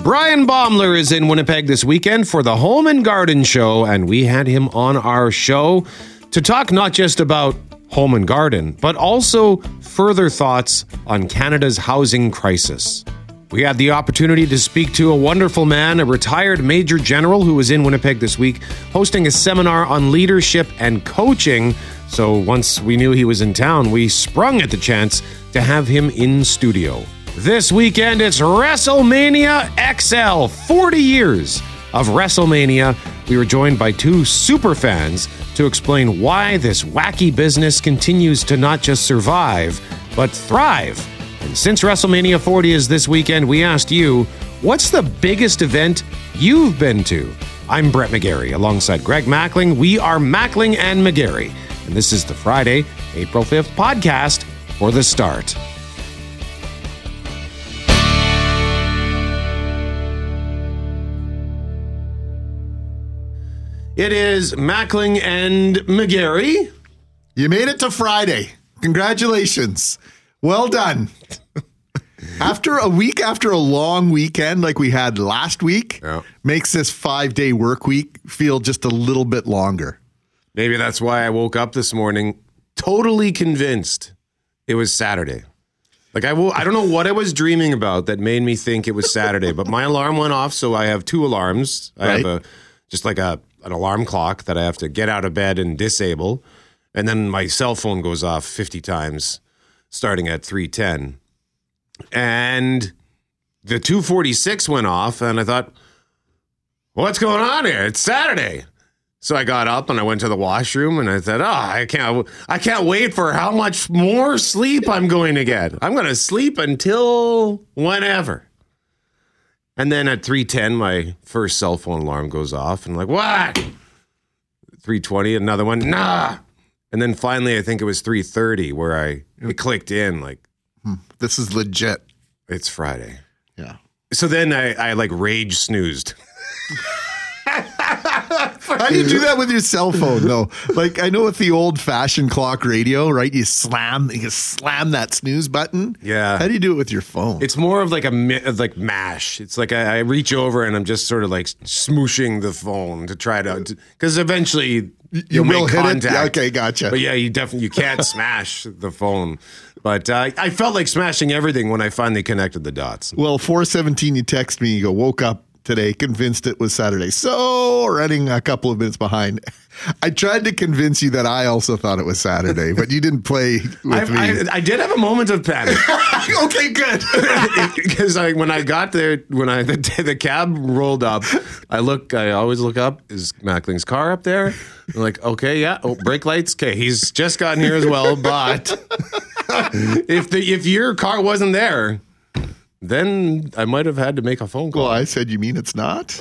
Brian Baumler is in Winnipeg this weekend for the Home and Garden Show, and we had him on our show to talk not just about home and garden, but also further thoughts on Canada's housing crisis. We had the opportunity to speak to a wonderful man, a retired Major General who was in Winnipeg this week, hosting a seminar on leadership and coaching. So once we knew he was in town, we sprung at the chance to have him in studio. This weekend, it's WrestleMania XL, 40 years of WrestleMania. We were joined by two super fans to explain why this wacky business continues to not just survive, but thrive. And since WrestleMania 40 is this weekend, we asked you, what's the biggest event you've been to? I'm Brett McGarry, alongside Greg Mackling. We are Mackling and McGarry. And this is the Friday, April 5th podcast for The Start. It is Mackling and McGarry. You made it to Friday. Congratulations. Well done. After a long weekend like we had last week, makes this 5-day work week feel just a little bit longer. Maybe that's why I woke up this morning totally convinced it was Saturday. Like I don't know what I was dreaming about that made me think it was Saturday, but my alarm went off, so I have two alarms. I have an alarm clock that I have to get out of bed and disable, and then my cell phone goes off 50 times starting at 3:10. And the 2:46 went off, and I thought, what's going on here? It's Saturday. So I got up and I went to the washroom and I said, I can't wait for how much more sleep I'm going to get. I'm going to sleep until whenever. And then at 3:10, my first cell phone alarm goes off. And I'm like, what? 3:20, another one. Nah. And then finally, I think it was 3:30 where it clicked in like, this is legit. It's Friday. Yeah. So then I like rage snoozed. How do you do that with your cell phone, though? Like, I know with the old-fashioned clock radio, right? You slam that snooze button. Yeah. How do you do it with your phone? It's more of like mash. It's like I reach over and I'm just sort of like smooshing the phone to try to, because eventually you will make hit contact. it. Okay, gotcha. But yeah, you can't smash the phone. But I felt like smashing everything when I finally connected the dots. Well, 4:17, you text me. You go, woke up today, convinced it was Saturday. So running a couple of minutes behind. I tried to convince you that I also thought it was Saturday, but you didn't play with me. I did have a moment of panic. Okay, good. Because when I got there, the cab rolled up, I always look up, is Mackling's car up there? I'm like, okay, yeah. Oh, brake lights. Okay, he's just gotten here as well. But if your car wasn't there, then I might have had to make a phone call. Well, I said, you mean it's not?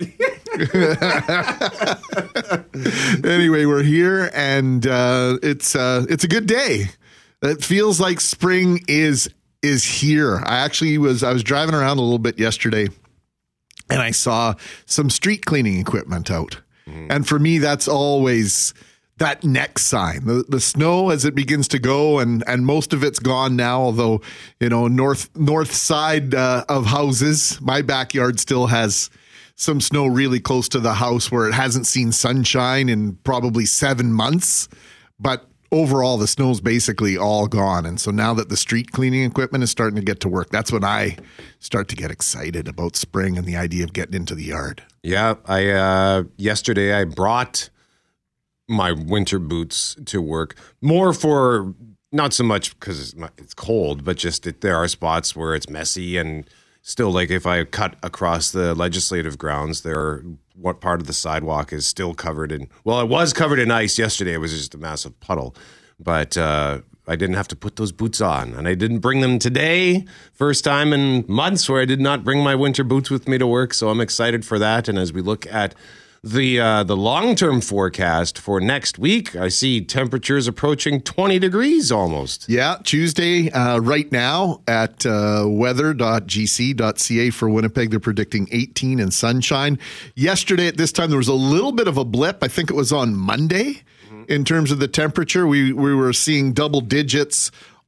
Anyway, we're here, and it's a good day. It feels like spring is here. I was driving around a little bit yesterday, and I saw some street cleaning equipment out. And for me, that's always that next sign. The snow as it begins to go, and most of it's gone now, although, north side of houses, my backyard still has some snow really close to the house where it hasn't seen sunshine in probably 7 months. But overall, the snow's basically all gone. And so now that the street cleaning equipment is starting to get to work, that's when I start to get excited about spring and the idea of getting into the yard. Yeah, yesterday I brought my winter boots to work, more for not so much because it's cold, but just there are spots where it's messy, and still, like if I cut across the legislative grounds, what part of the sidewalk is still covered in, well, it was covered in ice yesterday. It was just a massive puddle, but I didn't have to put those boots on, and I didn't bring them today. First time in months where I did not bring my winter boots with me to work, so I'm excited for that. And as we look at the long-term forecast for next week, I see temperatures approaching 20 degrees almost. Yeah, Tuesday right now at weather.gc.ca for Winnipeg, they're predicting 18 and sunshine. Yesterday at this time, there was a little bit of a blip. I think it was on Monday in terms of the temperature. We were seeing double digits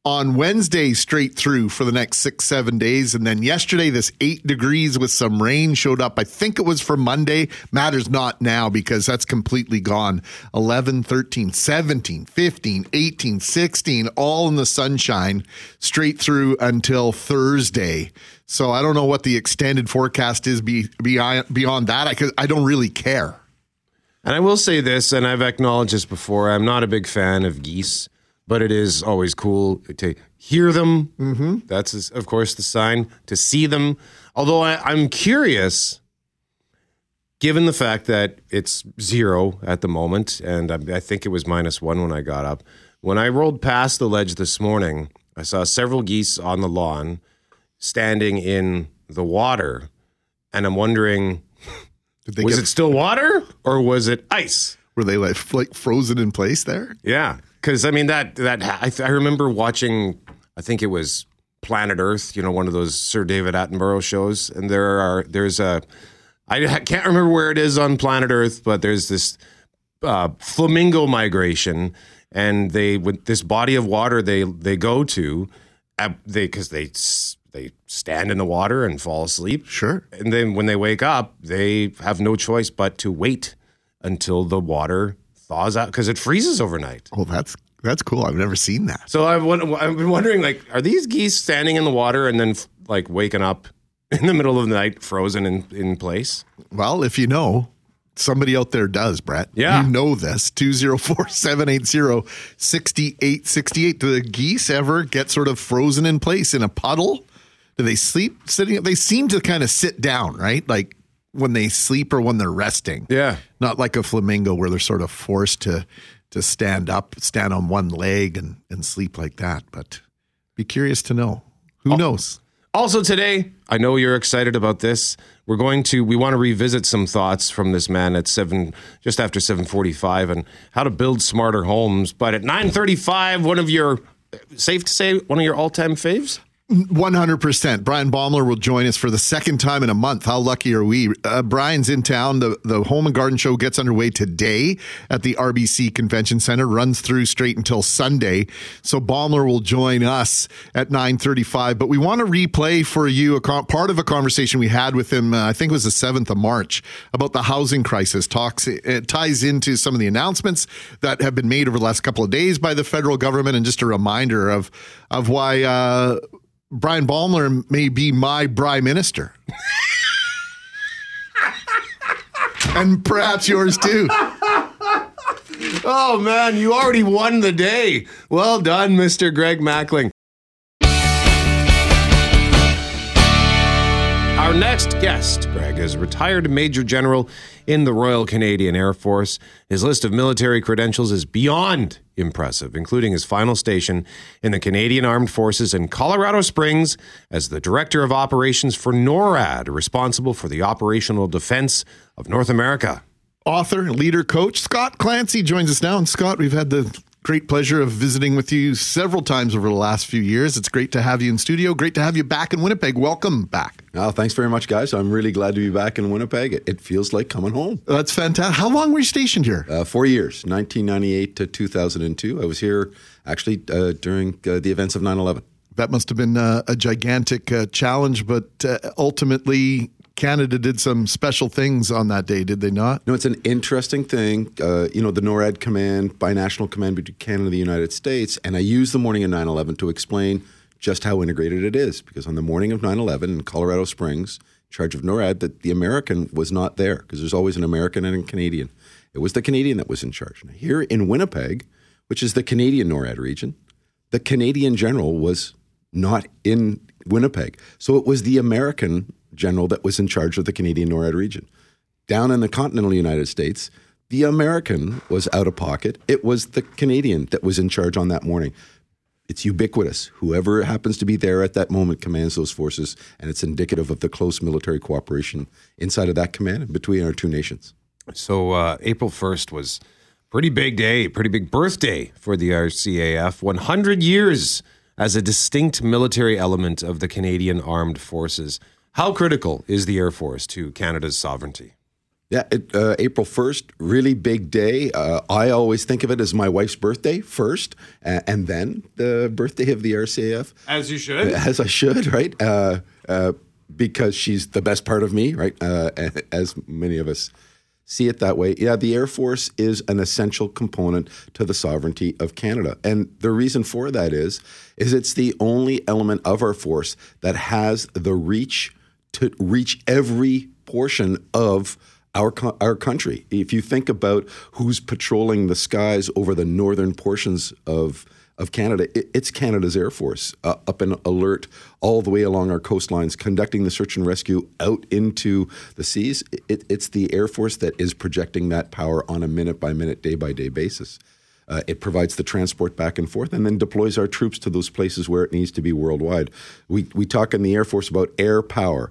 on Wednesday straight through for the next 6-7 days. And then yesterday, this 8 degrees with some rain showed up. I think it was for Monday. Matters not now because that's completely gone. 11, 13, 17, 15, 18, 16, all in the sunshine straight through until Thursday. So I don't know what the extended forecast is beyond that. I don't really care. And I will say this, and I've acknowledged this before, I'm not a big fan of geese. But it is always cool to hear them. Mm-hmm. That's, of course, the sign. To see them. Although I'm curious, given the fact that it's 0 at the moment, and I think it was -1 when I got up. When I rolled past the ledge this morning, I saw several geese on the lawn standing in the water. And I'm wondering, was it still water or was it ice? Were they like frozen in place there? Yeah. Because, I mean, I remember watching, I think it was Planet Earth, one of those Sir David Attenborough shows. And I can't remember where it is on Planet Earth, but there's this flamingo migration. And with this body of water they go to, because they stand in the water and fall asleep. Sure. And then when they wake up, they have no choice but to wait until the water thaws out because it freezes overnight. Oh, that's cool. I've never seen that. So I've been wondering, are these geese standing in the water and then waking up in the middle of the night, frozen in place? Well, if you know, somebody out there does, Brett. Yeah. You know this. 204-780-6868. Do the geese ever get sort of frozen in place in a puddle? Do they sleep sitting up? They seem to kind of sit down, right? Like when they sleep or when they're resting. Yeah. Not like a flamingo where they're sort of forced to stand up, stand on one leg and sleep like that. But be curious to know. Who knows? Also today, I know you're excited about this. We want to revisit some thoughts from this man at just after 7:45 and how to build smarter homes. But at 9:35, safe to say, one of your all-time faves? 100%. Brian Baumler will join us for the second time in a month. How lucky are we? Brian's in town. The Home and Garden Show gets underway today at the RBC Convention Center, runs through straight until Sunday. So Baumler will join us at 9:35. But we want to replay for you part of a conversation we had with him, I think it was the 7th of March, about the housing crisis. It ties into some of the announcements that have been made over the last couple of days by the federal government, and just a reminder of why Brian Baumler may be my Prime Minister. And perhaps yours too. Oh, man, you already won the day. Well done, Mr. Greg Mackling. Our next guest, Greg, is a retired Major General in the Royal Canadian Air Force. His list of military credentials is beyond impressive, including his final station in the Canadian Armed Forces in Colorado Springs as the Director of Operations for NORAD, responsible for the operational defense of North America. Author, leader, coach, Scott Clancy joins us now. And Scott, we've had the great pleasure of visiting with you several times over the last few years. It's great to have you in studio. Great to have you back in Winnipeg. Welcome back. Oh, thanks very much, guys. I'm really glad to be back in Winnipeg. It feels like coming home. That's fantastic. How long were you stationed here? 4 years, 1998 to 2002. I was here actually during the events of 9/11. That must have been a gigantic challenge, but ultimately Canada did some special things on that day, did they not? No, it's an interesting thing. The NORAD command, binational command between Canada and the United States, and I used the morning of 9/11 to explain just how integrated it is, because on the morning of 9/11 in Colorado Springs, in charge of NORAD, that the American was not there, because there's always an American and a Canadian. It was the Canadian that was in charge. Now, here in Winnipeg, which is the Canadian NORAD region, the Canadian general was not in Winnipeg. So it was the American general that was in charge of the Canadian NORAD region. Down in the continental United States, the American was out of pocket. It was the Canadian that was in charge on that morning. It's ubiquitous. Whoever happens to be there at that moment commands those forces, and it's indicative of the close military cooperation inside of that command and between our two nations. So April 1st was a pretty big day, pretty big birthday for the RCAF. 100 years as a distinct military element of the Canadian Armed Forces. How critical is the Air Force to Canada's sovereignty? Yeah, April 1st, really big day. I always think of it as my wife's birthday first, and then the birthday of the RCAF. As you should. As I should, right? Because she's the best part of me, right? As many of us see it that way. Yeah, the Air Force is an essential component to the sovereignty of Canada. And the reason for that is it's the only element of our force that has the reach to reach every portion of our country. If you think about who's patrolling the skies over the northern portions of Canada, it's Canada's Air Force up in alert all the way along our coastlines, conducting the search and rescue out into the seas. It's the Air Force that is projecting that power on a minute-by-minute, day-by-day basis. It provides the transport back and forth and then deploys our troops to those places where it needs to be worldwide. We talk in the Air Force about air power.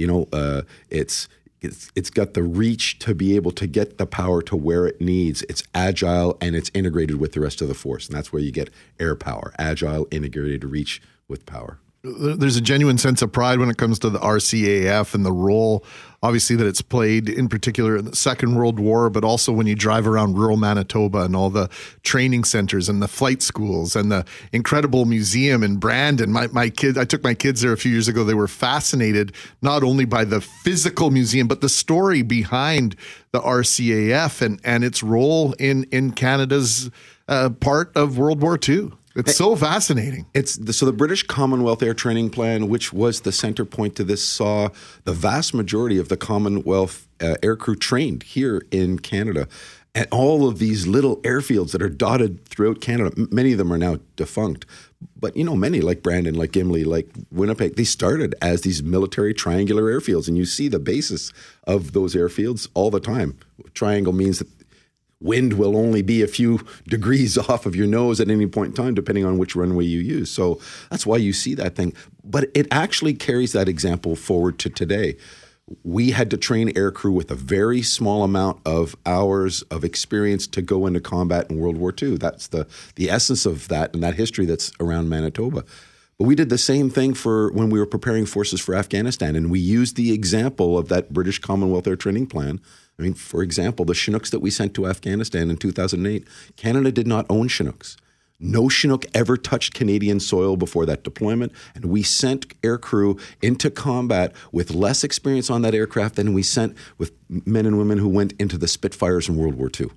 It's got the reach to be able to get the power to where it needs. It's agile and it's integrated with the rest of the force. And that's where you get air power, agile, integrated reach with power. There's a genuine sense of pride when it comes to the RCAF and the role, obviously, that it's played in particular in the Second World War, but also when you drive around rural Manitoba and all the training centers and the flight schools and the incredible museum in Brandon. My kids, I took my kids there a few years ago. They were fascinated not only by the physical museum, but the story behind the RCAF and its role in Canada's part of World War II. It's so fascinating. So the British Commonwealth Air Training Plan, which was the center point to this, saw the vast majority of the Commonwealth aircrew trained here in Canada. And all of these little airfields that are dotted throughout Canada, many of them are now defunct. But, many like Brandon, like Gimli, like Winnipeg, they started as these military triangular airfields. And you see the basis of those airfields all the time. Triangle means that wind will only be a few degrees off of your nose at any point in time, depending on which runway you use. So that's why you see that thing. But it actually carries that example forward to today. We had to train aircrew with a very small amount of hours of experience to go into combat in World War II. That's the essence of that and that history that's around Manitoba. But we did the same thing for when we were preparing forces for Afghanistan, and we used the example of that British Commonwealth Air Training Plan. I mean, for example, the Chinooks that we sent to Afghanistan in 2008, Canada did not own Chinooks. No Chinook ever touched Canadian soil before that deployment, and we sent aircrew into combat with less experience on that aircraft than we sent with men and women who went into the Spitfires in World War II.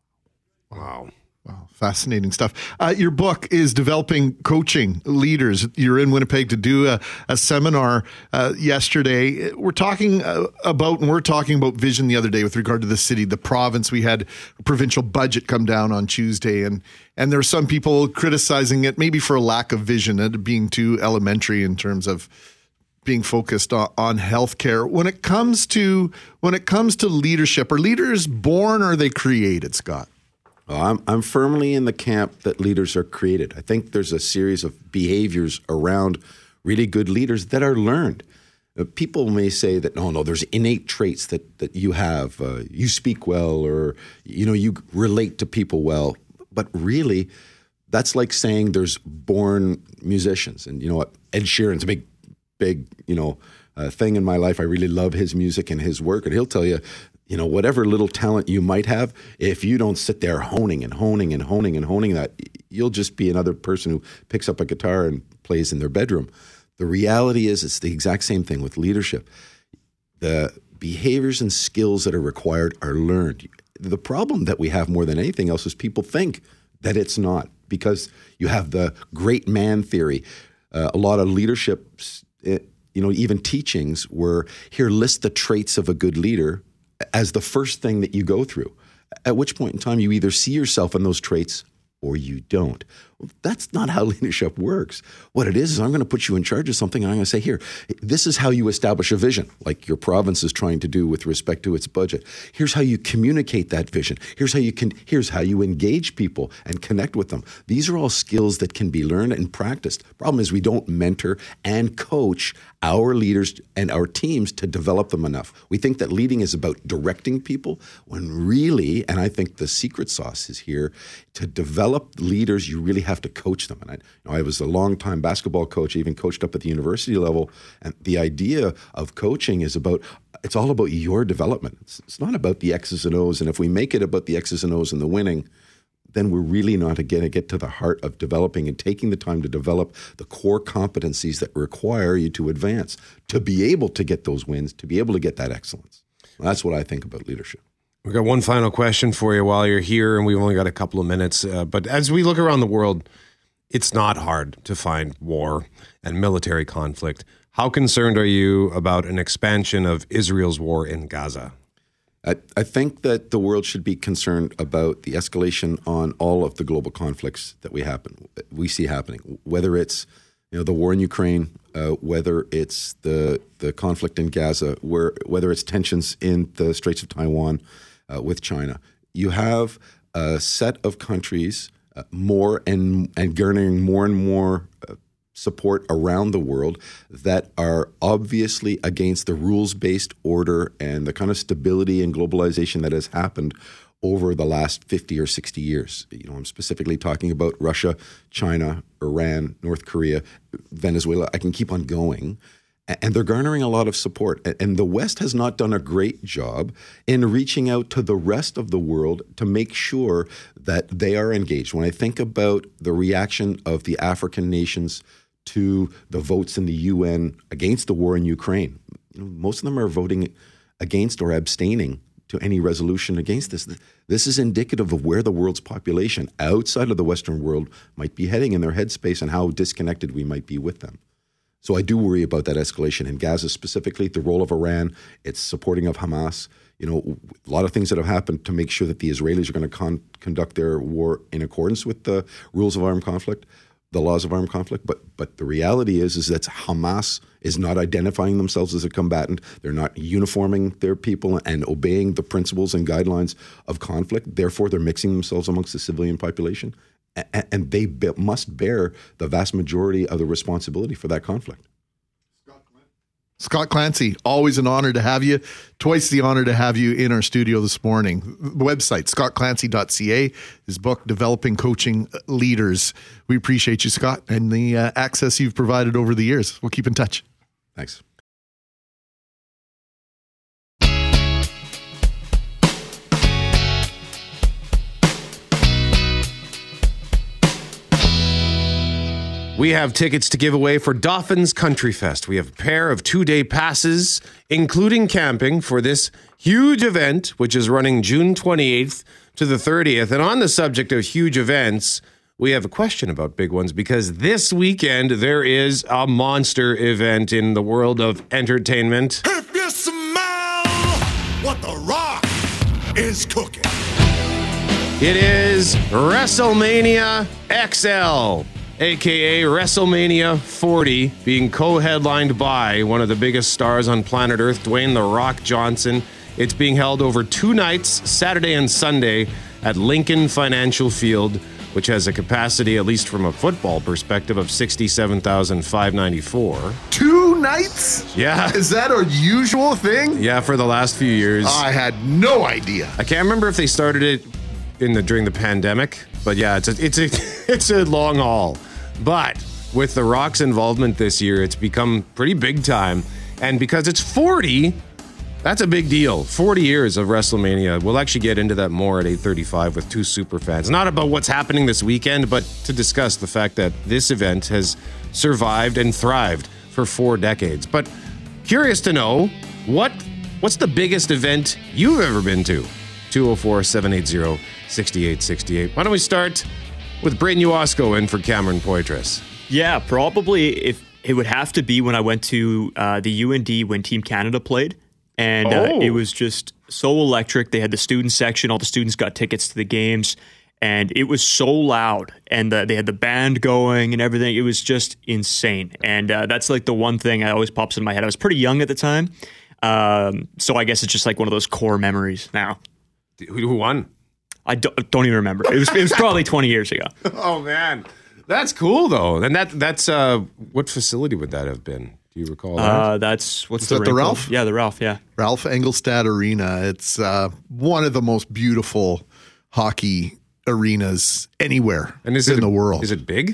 Wow. Wow, fascinating stuff. Your book is Developing Coaching Leaders. You're in Winnipeg to do a seminar yesterday. We're talking about vision the other day with regard to the city, the province. We had a provincial budget come down on Tuesday, and there were some people criticizing it maybe for a lack of vision and being too elementary in terms of being focused on healthcare. When it comes to leadership, are leaders born or are they created, Scott? I'm firmly in the camp that leaders are created. I think there's a series of behaviors around really good leaders that are learned. People may say that, no, there's innate traits that you have. You speak well, or, you relate to people well. But really, that's like saying there's born musicians. And you know what? Ed Sheeran's a big, thing in my life. I really love his music and his work. And he'll tell you, whatever little talent you might have, if you don't sit there honing that, you'll just be another person who picks up a guitar and plays in their bedroom. The reality is it's the exact same thing with leadership. The behaviors and skills that are required are learned. The problem that we have more than anything else is people think that it's not, because you have the great man theory. A lot of leadership, even teachings were, here, list the traits of a good leader as the first thing that you go through, at which point in time you either see yourself in those traits or you don't. Well, that's not how leadership works. What it is I'm going to put you in charge of something, and I'm going to say, here, this is how you establish a vision, like your province is trying to do with respect to its budget. Here's how you communicate that vision. Here's how you engage people and connect with them. These are all skills that can be learned and practiced. Problem is we don't mentor and coach our leaders and our teams to develop them enough. We think that leading is about directing people, when really, and I think the secret sauce is here, to develop leaders, you really have to coach them. And I was a long-time basketball coach, even coached up at the university level. And the idea of coaching is about it's all about your development. It's not about the X's and O's. And if we make it about the X's and O's and the winning, then we're really not going to get to the heart of developing and taking the time to develop the core competencies that require you to advance, to be able to get those wins, to be able to get that excellence. That's what I think about leadership. We've got one final question for you while you're here, and we've only got a couple of minutes. But as we look around the world, it's not hard to find war and military conflict. How concerned are you about an expansion of Israel's war in Gaza? I think that the world should be concerned about the escalation on all of the global conflicts that we see happening, whether it's the war in Ukraine, whether it's the conflict in Gaza, whether it's tensions in the Straits of Taiwan with China. You have a set of countries more and garnering more and more support around the world that are obviously against the rules-based order and the kind of stability and globalization that has happened over the last 50 or 60 years. I'm specifically talking about Russia, China, Iran, North Korea, Venezuela. I can keep on going. And they're garnering a lot of support. And the West has not done a great job in reaching out to the rest of the world to make sure that they are engaged. When I think about the reaction of the African nations to the votes in the UN against the war in Ukraine, most of them are voting against or abstaining to any resolution against this. This is indicative of where the world's population outside of the Western world might be heading in their headspace and how disconnected we might be with them. So I do worry about that escalation in Gaza specifically, the role of Iran, its supporting of Hamas. A lot of things that have happened to make sure that the Israelis are going to conduct their war in accordance with the rules of armed conflict, the laws of armed conflict. But the reality is that Hamas is not identifying themselves as a combatant. They're not uniforming their people and obeying the principles and guidelines of conflict. Therefore, they're mixing themselves amongst the civilian population. And they must bear the vast majority of the responsibility for that conflict. Scott Clancy, always an honor to have you. Twice the honor to have you in our studio this morning. The website, scottclancy.ca, his book, Developing Coaching Leaders. We appreciate you, Scott, and the access you've provided over the years. We'll keep in touch. Thanks. We have tickets to give away for Dauphin's Country Fest. We have a pair of 2-day passes, including camping, for this huge event, which is running June 28th to the 30th. And on the subject of huge events, we have a question about big ones, because this weekend there is a monster event in the world of entertainment. If you smell what The Rock is cooking. It is WrestleMania XL, aka WrestleMania 40, being co-headlined by one of the biggest stars on planet Earth, Dwayne "The Rock" Johnson. It's being held over 2 nights, Saturday and Sunday, at Lincoln Financial Field, which has a capacity, at least from a football perspective, of 67,594. 2 nights? Yeah. Is that a usual thing? Yeah, for the last few years. I had no idea. I can't remember if they started it during the pandemic, but yeah, it's a long haul. But with The Rock's involvement this year, it's become pretty big time. And because it's 40, that's a big deal. 40 years of WrestleMania. We'll actually get into that more at 8:35 with 2 super fans. Not about what's happening this weekend, but to discuss the fact that this event has survived and thrived for 4 decades. But curious to know, what's the biggest event you've ever been to? 204-780-6868. Why don't we start with Brayden Uosco in for Cameron Poitras? Yeah, probably if it would have to be when I went to the UND when Team Canada played. And it was just so electric. They had the student section. All the students got tickets to the games. And it was so loud. And they had the band going and everything. It was just insane. And that's like the one thing that always pops in my head. I was pretty young at the time. So I guess it's just like one of those core memories now. Who won? I don't even remember. It was probably 20 years ago. Oh, man. That's cool, though. And that's what facility would that have been? Do you recall that? That's what's Is that the Ralph? Called? Yeah, the Ralph. Yeah, Ralph Engelstad Arena. It's one of the most beautiful hockey arenas anywhere in the world. Is it big?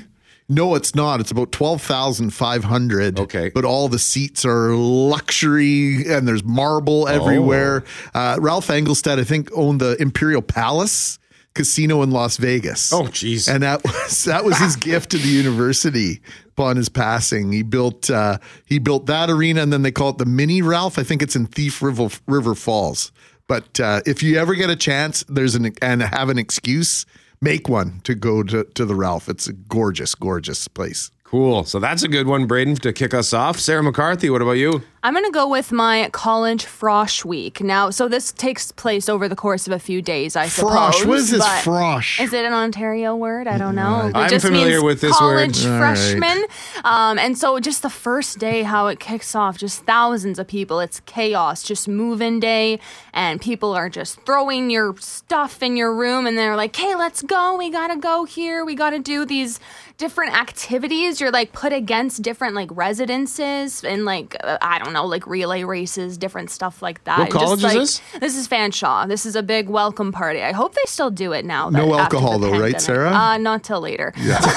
No, it's not. It's about 12,500. Okay. But all the seats are luxury and there's marble everywhere. Ralph Engelstad, I think, owned the Imperial Palace Casino in Las Vegas. Oh, geez. And that was his gift to the university upon his passing. He built that arena, and then they call it the Mini Ralph. I think it's in Thief River Falls. But if you ever get a chance, and have an excuse, make one to go to the Ralph. It's a gorgeous, gorgeous place. Cool. So that's a good one, Braden, to kick us off. Sarah McCarthy, what about you? I'm going to go with my college frosh week. Now, so this takes place over the course of a few days, I suppose. Frosh. What is this but frosh? Is it an Ontario word? I don't know. It I'm just familiar means with this word. college All freshman. And so just the first day, how it kicks off, just thousands of people. It's chaos, just move-in day. And people are just throwing your stuff in your room. And they're like, hey, let's go. We got to go here. We got to do these different activities. You're like put against different like residences and like I don't know, like relay races, different stuff like that. What college is this? This is Fanshawe. This is a big welcome party. I hope they still do it now. No after alcohol the though, right, pandemic. Sarah? Not till later.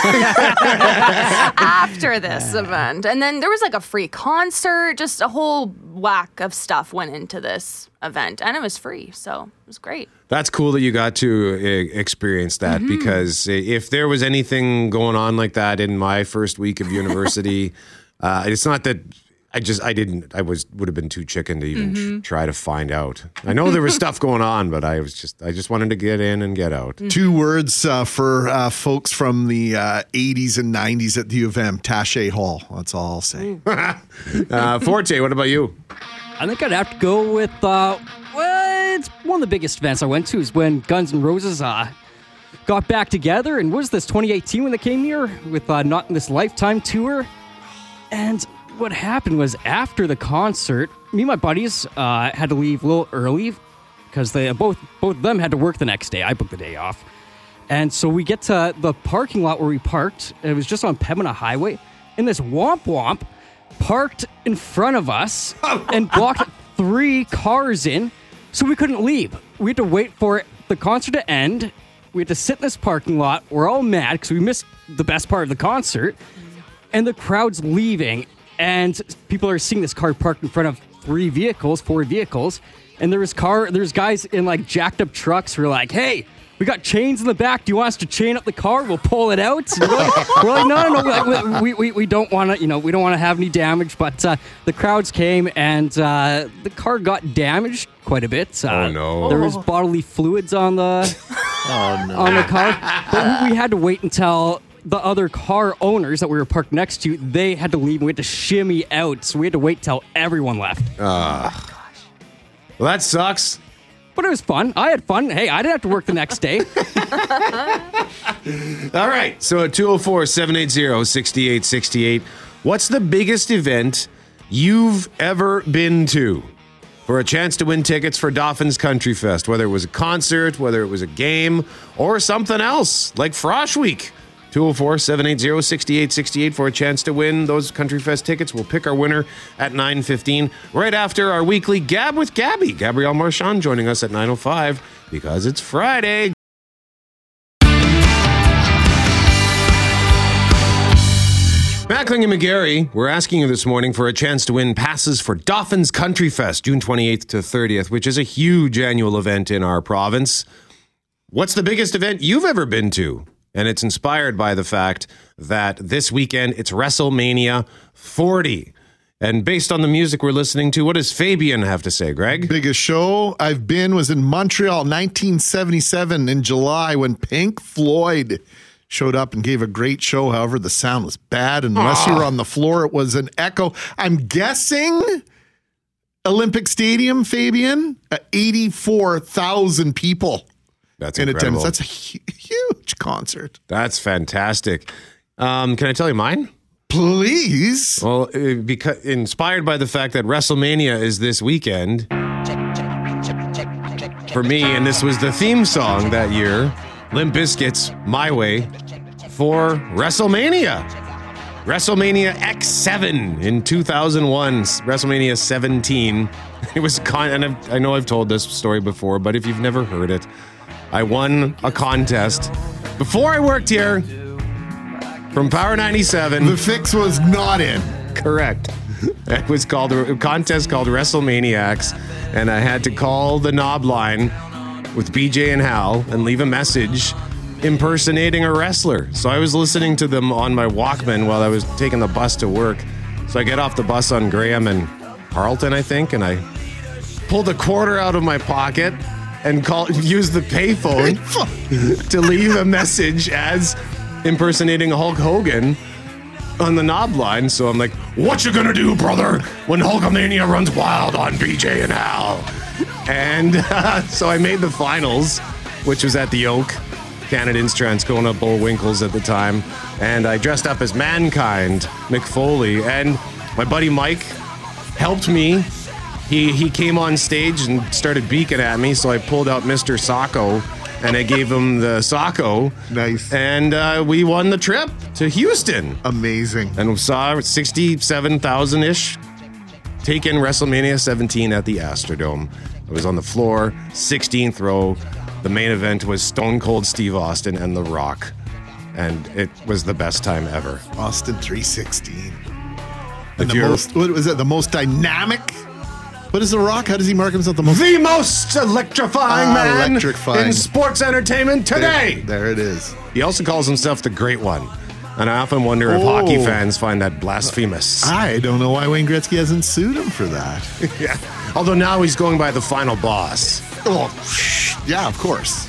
After this event. And then there was like a free concert, just a whole whack of stuff went into this event, and it was free, so it was great. That's cool that you got to experience that, because if there was anything going on like that in my first week of university, it's not that I would have been too chicken to even try to find out. I know there was stuff going on, but I just wanted to get in and get out. 2 words for folks from the 80s and 90s at the U of M, Taché Hall. That's all I'll say. Forte, what about you? I think I'd have to go with, it's one of the biggest events I went to is when Guns N' Roses got back together. And was this 2018 when they came here with Not in This Lifetime tour? And what happened was after the concert, me and my buddies had to leave a little early because they both of them had to work the next day. I booked the day off. And so we get to the parking lot where we parked. It was just on Pembina Highway. And this womp parked in front of us and blocked 3 cars in, so we couldn't leave. We had to wait for the concert to end. We had to sit in this parking lot. We're all mad because we missed the best part of the concert, and the crowd's leaving, and people are seeing this car parked in front of 4 vehicles, and there's guys in like jacked up trucks who are like, hey, we got chains in the back. Do you want us to chain up the car? We'll pull it out. We're like, no. We don't want to. We don't want to have any damage. But the crowds came, and the car got damaged quite a bit. Oh no! There was bodily fluids on the on the car. But we had to wait until the other car owners that we were parked next to, they had to leave. And we had to shimmy out, so we had to wait till everyone left. Well, that sucks. But it was fun. I had fun. Hey, I didn't have to work the next day. All right. So at 204-780-6868, what's the biggest event you've ever been to for a chance to win tickets for Dauphin's Country Fest, whether it was a concert, whether it was a game, or something else like Frosh Week? 204-780-6868 for a chance to win those Country Fest tickets. We'll pick our winner at 9:15, right after our weekly Gab with Gabby. Gabrielle Marchand joining us at 9:05 because it's Friday. Mackling and McGarry, we're asking you this morning for a chance to win passes for Dauphin's Country Fest, June 28th to 30th, which is a huge annual event in our province. What's the biggest event you've ever been to? And it's inspired by the fact that this weekend it's WrestleMania 40. And based on the music we're listening to, what does Fabian have to say, Greg? Biggest show I've been was in Montreal, 1977 in July when Pink Floyd showed up and gave a great show. However, the sound was bad. And unless you were on the floor, it was an echo. I'm guessing Olympic Stadium, Fabian, 84,000 people. That's in incredible. attendance. That's a huge concert. That's fantastic. Can I tell you mine? Please. Well, because inspired by the fact that WrestleMania is this weekend for me, and this was the theme song that year, Limp Bizkit's "My Way" for WrestleMania. WrestleMania X7 in 2001, WrestleMania 17. It was and I know I've told this story before, but if you've never heard it, I won a contest before I worked here from Power 97. The fix was not in. Correct. It was called a contest called WrestleManiacs, and I had to call the knob line with BJ and Hal and leave a message impersonating a wrestler. So I was listening to them on my Walkman while I was taking the bus to work. So I get off the bus on Graham and Carlton, I think, and I pulled a quarter out of my pocket and used the payphone to leave a message as impersonating Hulk Hogan on the knob line. So I'm like, what you gonna do, brother, when Hulkamania runs wild on BJ and Hal? And so I made the finals, which was at the Oak, Canadians, Transcona, Bullwinkles at the time. And I dressed up as Mankind, Mick Foley. And my buddy Mike helped me. He came on stage and started beaking at me, so I pulled out Mr. Sacco and I gave him the Sacco. Nice. And we won the trip to Houston. Amazing. And we saw 67,000-ish take in WrestleMania 17 at the Astrodome. I was on the floor, 16th row. The main event was Stone Cold Steve Austin and The Rock. And it was the best time ever. Austin 316. If And you're- what was it? The most dynamic? What is The Rock? How does he mark himself the most? The most electrifying man electrifying. in sports entertainment today. There it is. He also calls himself the Great One. And I often wonder if hockey fans find that blasphemous. I don't know why Wayne Gretzky hasn't sued him for that. Yeah. Although now he's going by the final boss. Oh, yeah, of course.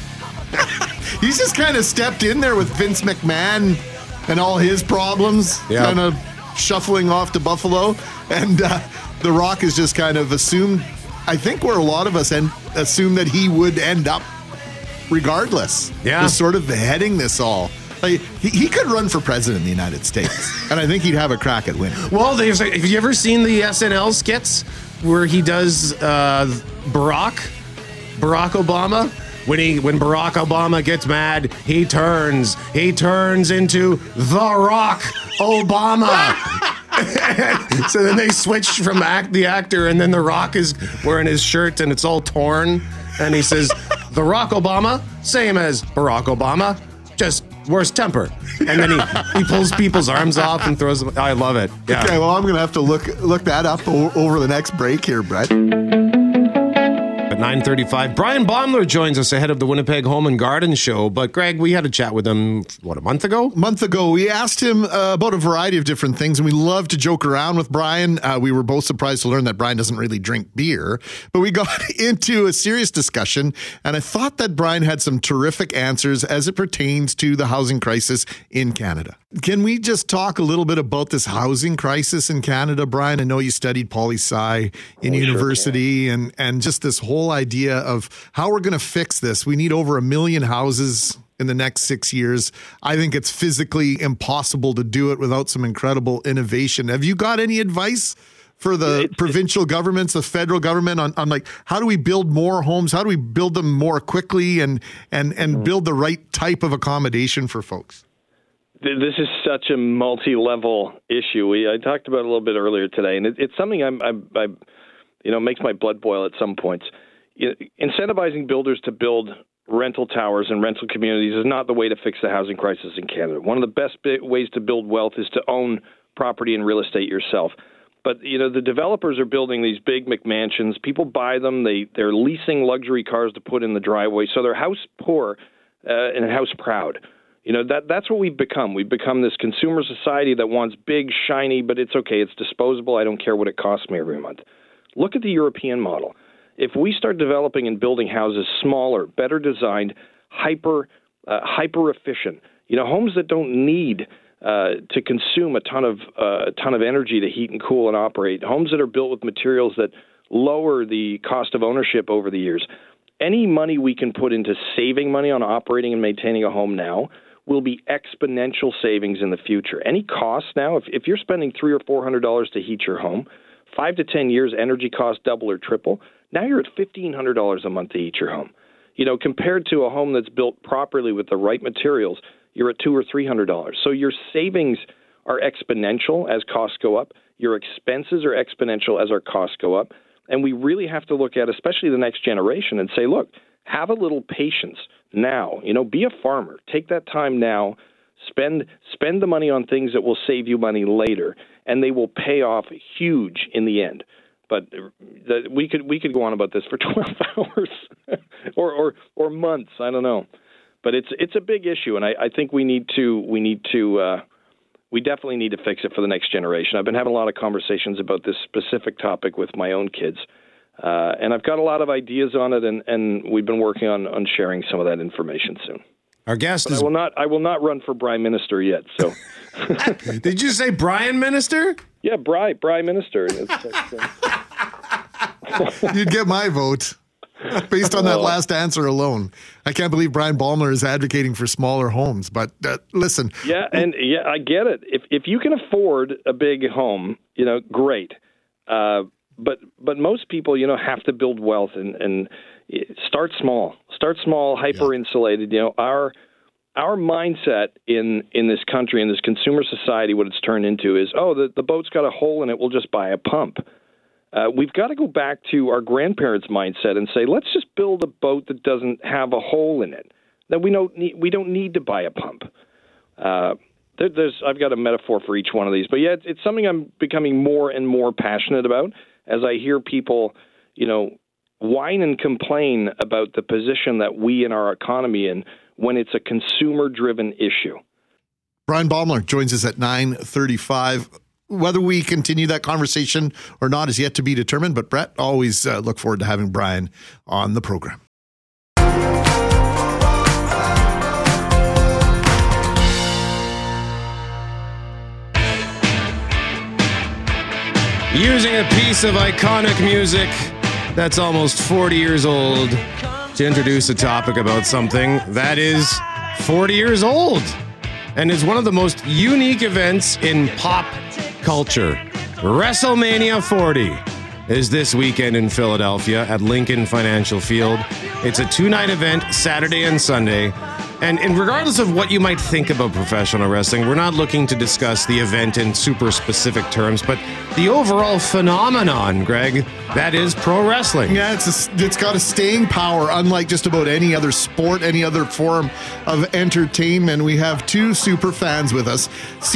He's just kind of stepped in there with Vince McMahon and all his problems, Yeah. kind of shuffling off to Buffalo. And The Rock has just kind of assumed, I think where a lot of us assume that he would end up regardless. Yeah. Just sort of heading this all. Like, he could run for president of the United States, and I think he'd have a crack at winning. Well, have you ever seen the SNL skits where he does Barack Obama? When Barack Obama gets mad, he turns into The Rock Obama. So then they switch from the actor, and then The Rock is wearing his shirt and it's all torn, and he says, "The Rock Obama, same as Barack Obama, just worse temper." And then he pulls people's arms off and throws them. I love it. Yeah. Okay, well, I'm going to have to look that up over the next break here, Brett. At 9:35, Brian Baumler joins us ahead of the Winnipeg Home and Garden Show. But Greg, we had a chat with him, a month ago? A month ago, we asked him about a variety of different things, and we love to joke around with Brian. We were both surprised to learn that Brian doesn't really drink beer, but we got into a serious discussion, and I thought that Brian had some terrific answers as it pertains to the housing crisis in Canada. Can we just talk a little bit about this housing crisis in Canada, Brian? I know you studied poli-sci in university, and just this whole idea of how we're going to fix this. We need over 1 million houses in the next 6 years. I think it's physically impossible to do it without some incredible innovation. Have you got any advice for the provincial governments, the federal government on like, how do we build more homes? How do we build them more quickly and build the right type of accommodation for folks? This is such a multi-level issue. I talked about it a little bit earlier today, and it's something I makes my blood boil at some points. Incentivizing builders to build rental towers and rental communities is not the way to fix the housing crisis in Canada. One of the best ways to build wealth is to own property and real estate yourself. But, the developers are building these big McMansions. People buy them. They're leasing luxury cars to put in the driveway. So they're house poor and house proud. That's what we've become. We've become this consumer society that wants big, shiny, but it's okay. It's disposable. I don't care what it costs me every month. Look at the European model. If we start developing and building houses smaller, better designed, hyper efficient, homes that don't need to consume a ton of energy to heat and cool and operate, homes that are built with materials that lower the cost of ownership over the years. Any money we can put into saving money on operating and maintaining a home now will be exponential savings in the future. Any cost now, if you're spending $300 or $400 to heat your home, 5 to 10 years, energy costs double or triple. Now you're at $1,500 a month to heat your home. Compared to a home that's built properly with the right materials, you're at $200 or $300. So your savings are exponential as costs go up. Your expenses are exponential as our costs go up. And we really have to look at, especially the next generation, and say, look, have a little patience now. Be a farmer. Take that time now Spend the money on things that will save you money later, and they will pay off huge in the end. But we could go on about this for 12 hours or months. I don't know, but it's a big issue, and I think we definitely need to fix it for the next generation. I've been having a lot of conversations about this specific topic with my own kids, and I've got a lot of ideas on it, and we've been working on sharing some of that information soon. Our guest is. I will not run for Prime Minister yet. So, did you say Brian Minister? Yeah, Brian Minister. You'd get my vote based on that last answer alone. I can't believe Brian Balmer is advocating for smaller homes. But listen, I get it. If you can afford a big home, great. But most people, have to build wealth and start small. Start small, hyper insulated. Our mindset in this country, in this consumer society, what it's turned into is, the boat's got a hole in it, we'll just buy a pump. We've got to go back to our grandparents' mindset and say, let's just build a boat that doesn't have a hole in it. That we don't need to buy a pump. I've got a metaphor for each one of these, but it's something I'm becoming more and more passionate about as I hear people, whine and complain about the position that we in our economy in when it's a consumer-driven issue. Brian Balmer joins us at 9:35. Whether we continue that conversation or not is yet to be determined, but Brett, always look forward to having Brian on the program. Using a piece of iconic music that's almost 40 years old to introduce a topic about something that is 40 years old and is one of the most unique events in pop culture. WrestleMania 40 is this weekend in Philadelphia at Lincoln Financial Field. It's a 2-night event, Saturday and Sunday. And regardless of what you might think about professional wrestling, we're not looking to discuss the event in super specific terms, but the overall phenomenon, Greg, that is pro wrestling. Yeah, it's got a staying power, unlike just about any other sport, any other form of entertainment. We have two super fans with us.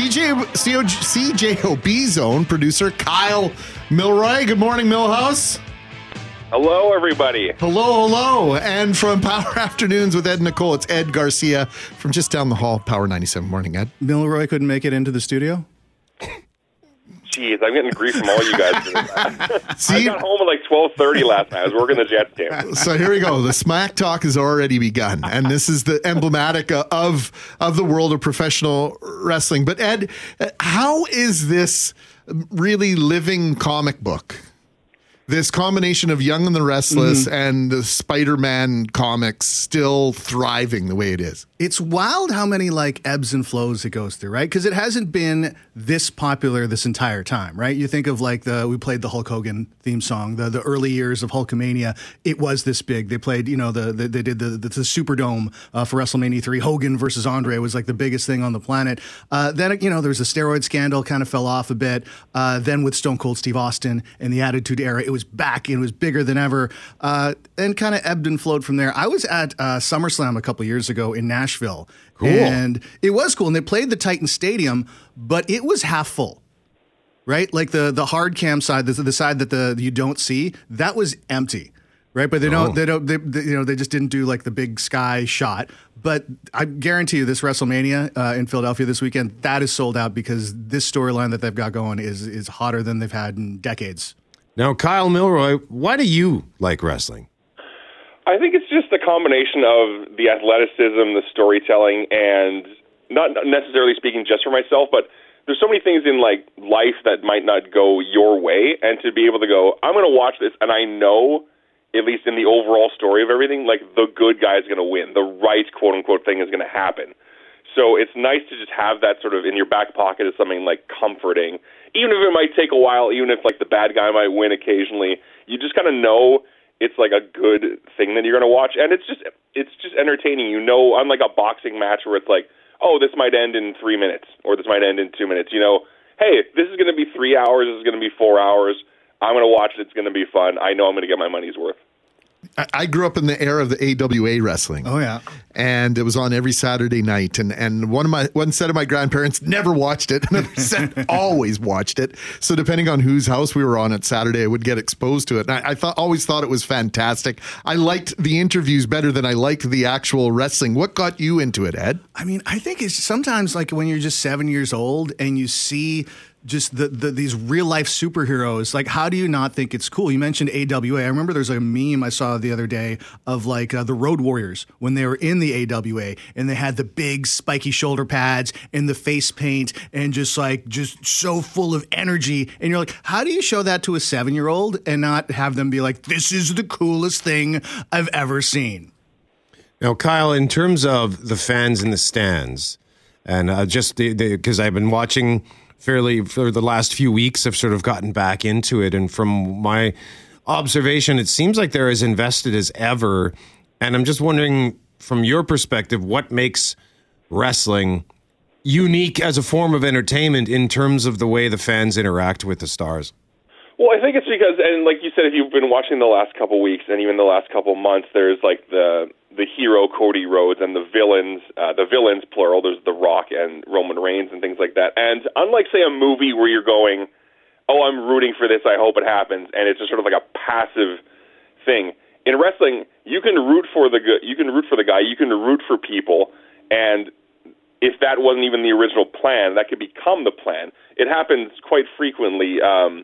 CJOB Zone producer Kyle Milroy. Good morning, Millhouse. Hello, everybody. Hello. And from Power Afternoons with Ed and Nicole, it's Ed Garcia from just down the hall, Power 97. Morning, Ed. Milroy couldn't make it into the studio? Jeez, I'm getting grief from all you guys. I got home at like 12:30 last night. I was working the Jets game. So here we go. The smack talk has already begun, and this is the emblematic of the world of professional wrestling. But Ed, how is this really living comic book? This combination of Young and the Restless and the Spider-Man comics still thriving the way it is. It's wild how many ebbs and flows it goes through, right? Because it hasn't been this popular this entire time, right? You think of we played the Hulk Hogan theme song, the early years of Hulkamania. It was this big. They played, they did the Superdome for WrestleMania 3. Hogan versus Andre was the biggest thing on the planet. Then there was a steroid scandal, kind of fell off a bit. Then with Stone Cold Steve Austin and the Attitude Era, it was back and it was bigger than ever. And kind of ebbed and flowed from there. I was at SummerSlam a couple years ago in Nashville. Cool. And it was cool. And they played the Titan Stadium, but it was half full, right? Like the hard cam side, the side that you don't see, that was empty, right? But they just didn't do the big sky shot. But I guarantee you this WrestleMania in Philadelphia this weekend, that is sold out because this storyline that they've got going is hotter than they've had in decades. Now, Kyle Milroy, why do you like wrestling? I think it's just the combination of the athleticism, the storytelling, and not necessarily speaking just for myself, but there's so many things in life that might not go your way, and to be able to go, I'm going to watch this, and I know, at least in the overall story of everything, the good guy is going to win. The right quote-unquote thing is going to happen. So it's nice to just have that sort of in your back pocket as something comforting, even if it might take a while, even if the bad guy might win occasionally. You just kind of know it's a good thing that you're going to watch, and it's just entertaining. Unlike a boxing match where it's this might end in 3 minutes or this might end in 2 minutes. Hey, this is going to be 3 hours. This is going to be 4 hours. I'm going to watch it. It's going to be fun. I know I'm going to get my money's worth. I grew up in the era of the AWA wrestling. Oh yeah. And it was on every Saturday night. And one set of my grandparents never watched it. Another set always watched it. So depending on whose house we were on at Saturday, I would get exposed to it. And I always thought it was fantastic. I liked the interviews better than I liked the actual wrestling. What got you into it, Ed? I mean, I think it's sometimes like when you're just 7 years old and you see just these real life superheroes, like how do you not think it's cool? You mentioned AWA. I remember there's a meme I saw the other day of like the Road Warriors when they were in the AWA and they had the big spiky shoulder pads and the face paint and just so full of energy. And you're like, how do you show that to a 7-year-old and not have them be like, this is the coolest thing I've ever seen? Now, Kyle, in terms of the fans in the stands, and just because I've been watching fairly for the last few weeks, I've sort of gotten back into it. And from my observation, it seems like they're as invested as ever. And I'm just wondering, from your perspective, what makes wrestling unique as a form of entertainment in terms of the way the fans interact with the stars? Well, I think it's because, and like you said, if you've been watching the last couple weeks and even the last couple months, there's like the hero Cody Rhodes and the villains plural. There's The Rock and Roman Reigns and things like that. And unlike, say, a movie where you're going, oh, I'm rooting for this, I hope it happens, and it's just sort of like a passive thing. In wrestling, you can root for the good, you can root for the guy, you can root for people, and if that wasn't even the original plan, that could become the plan. It happens quite frequently.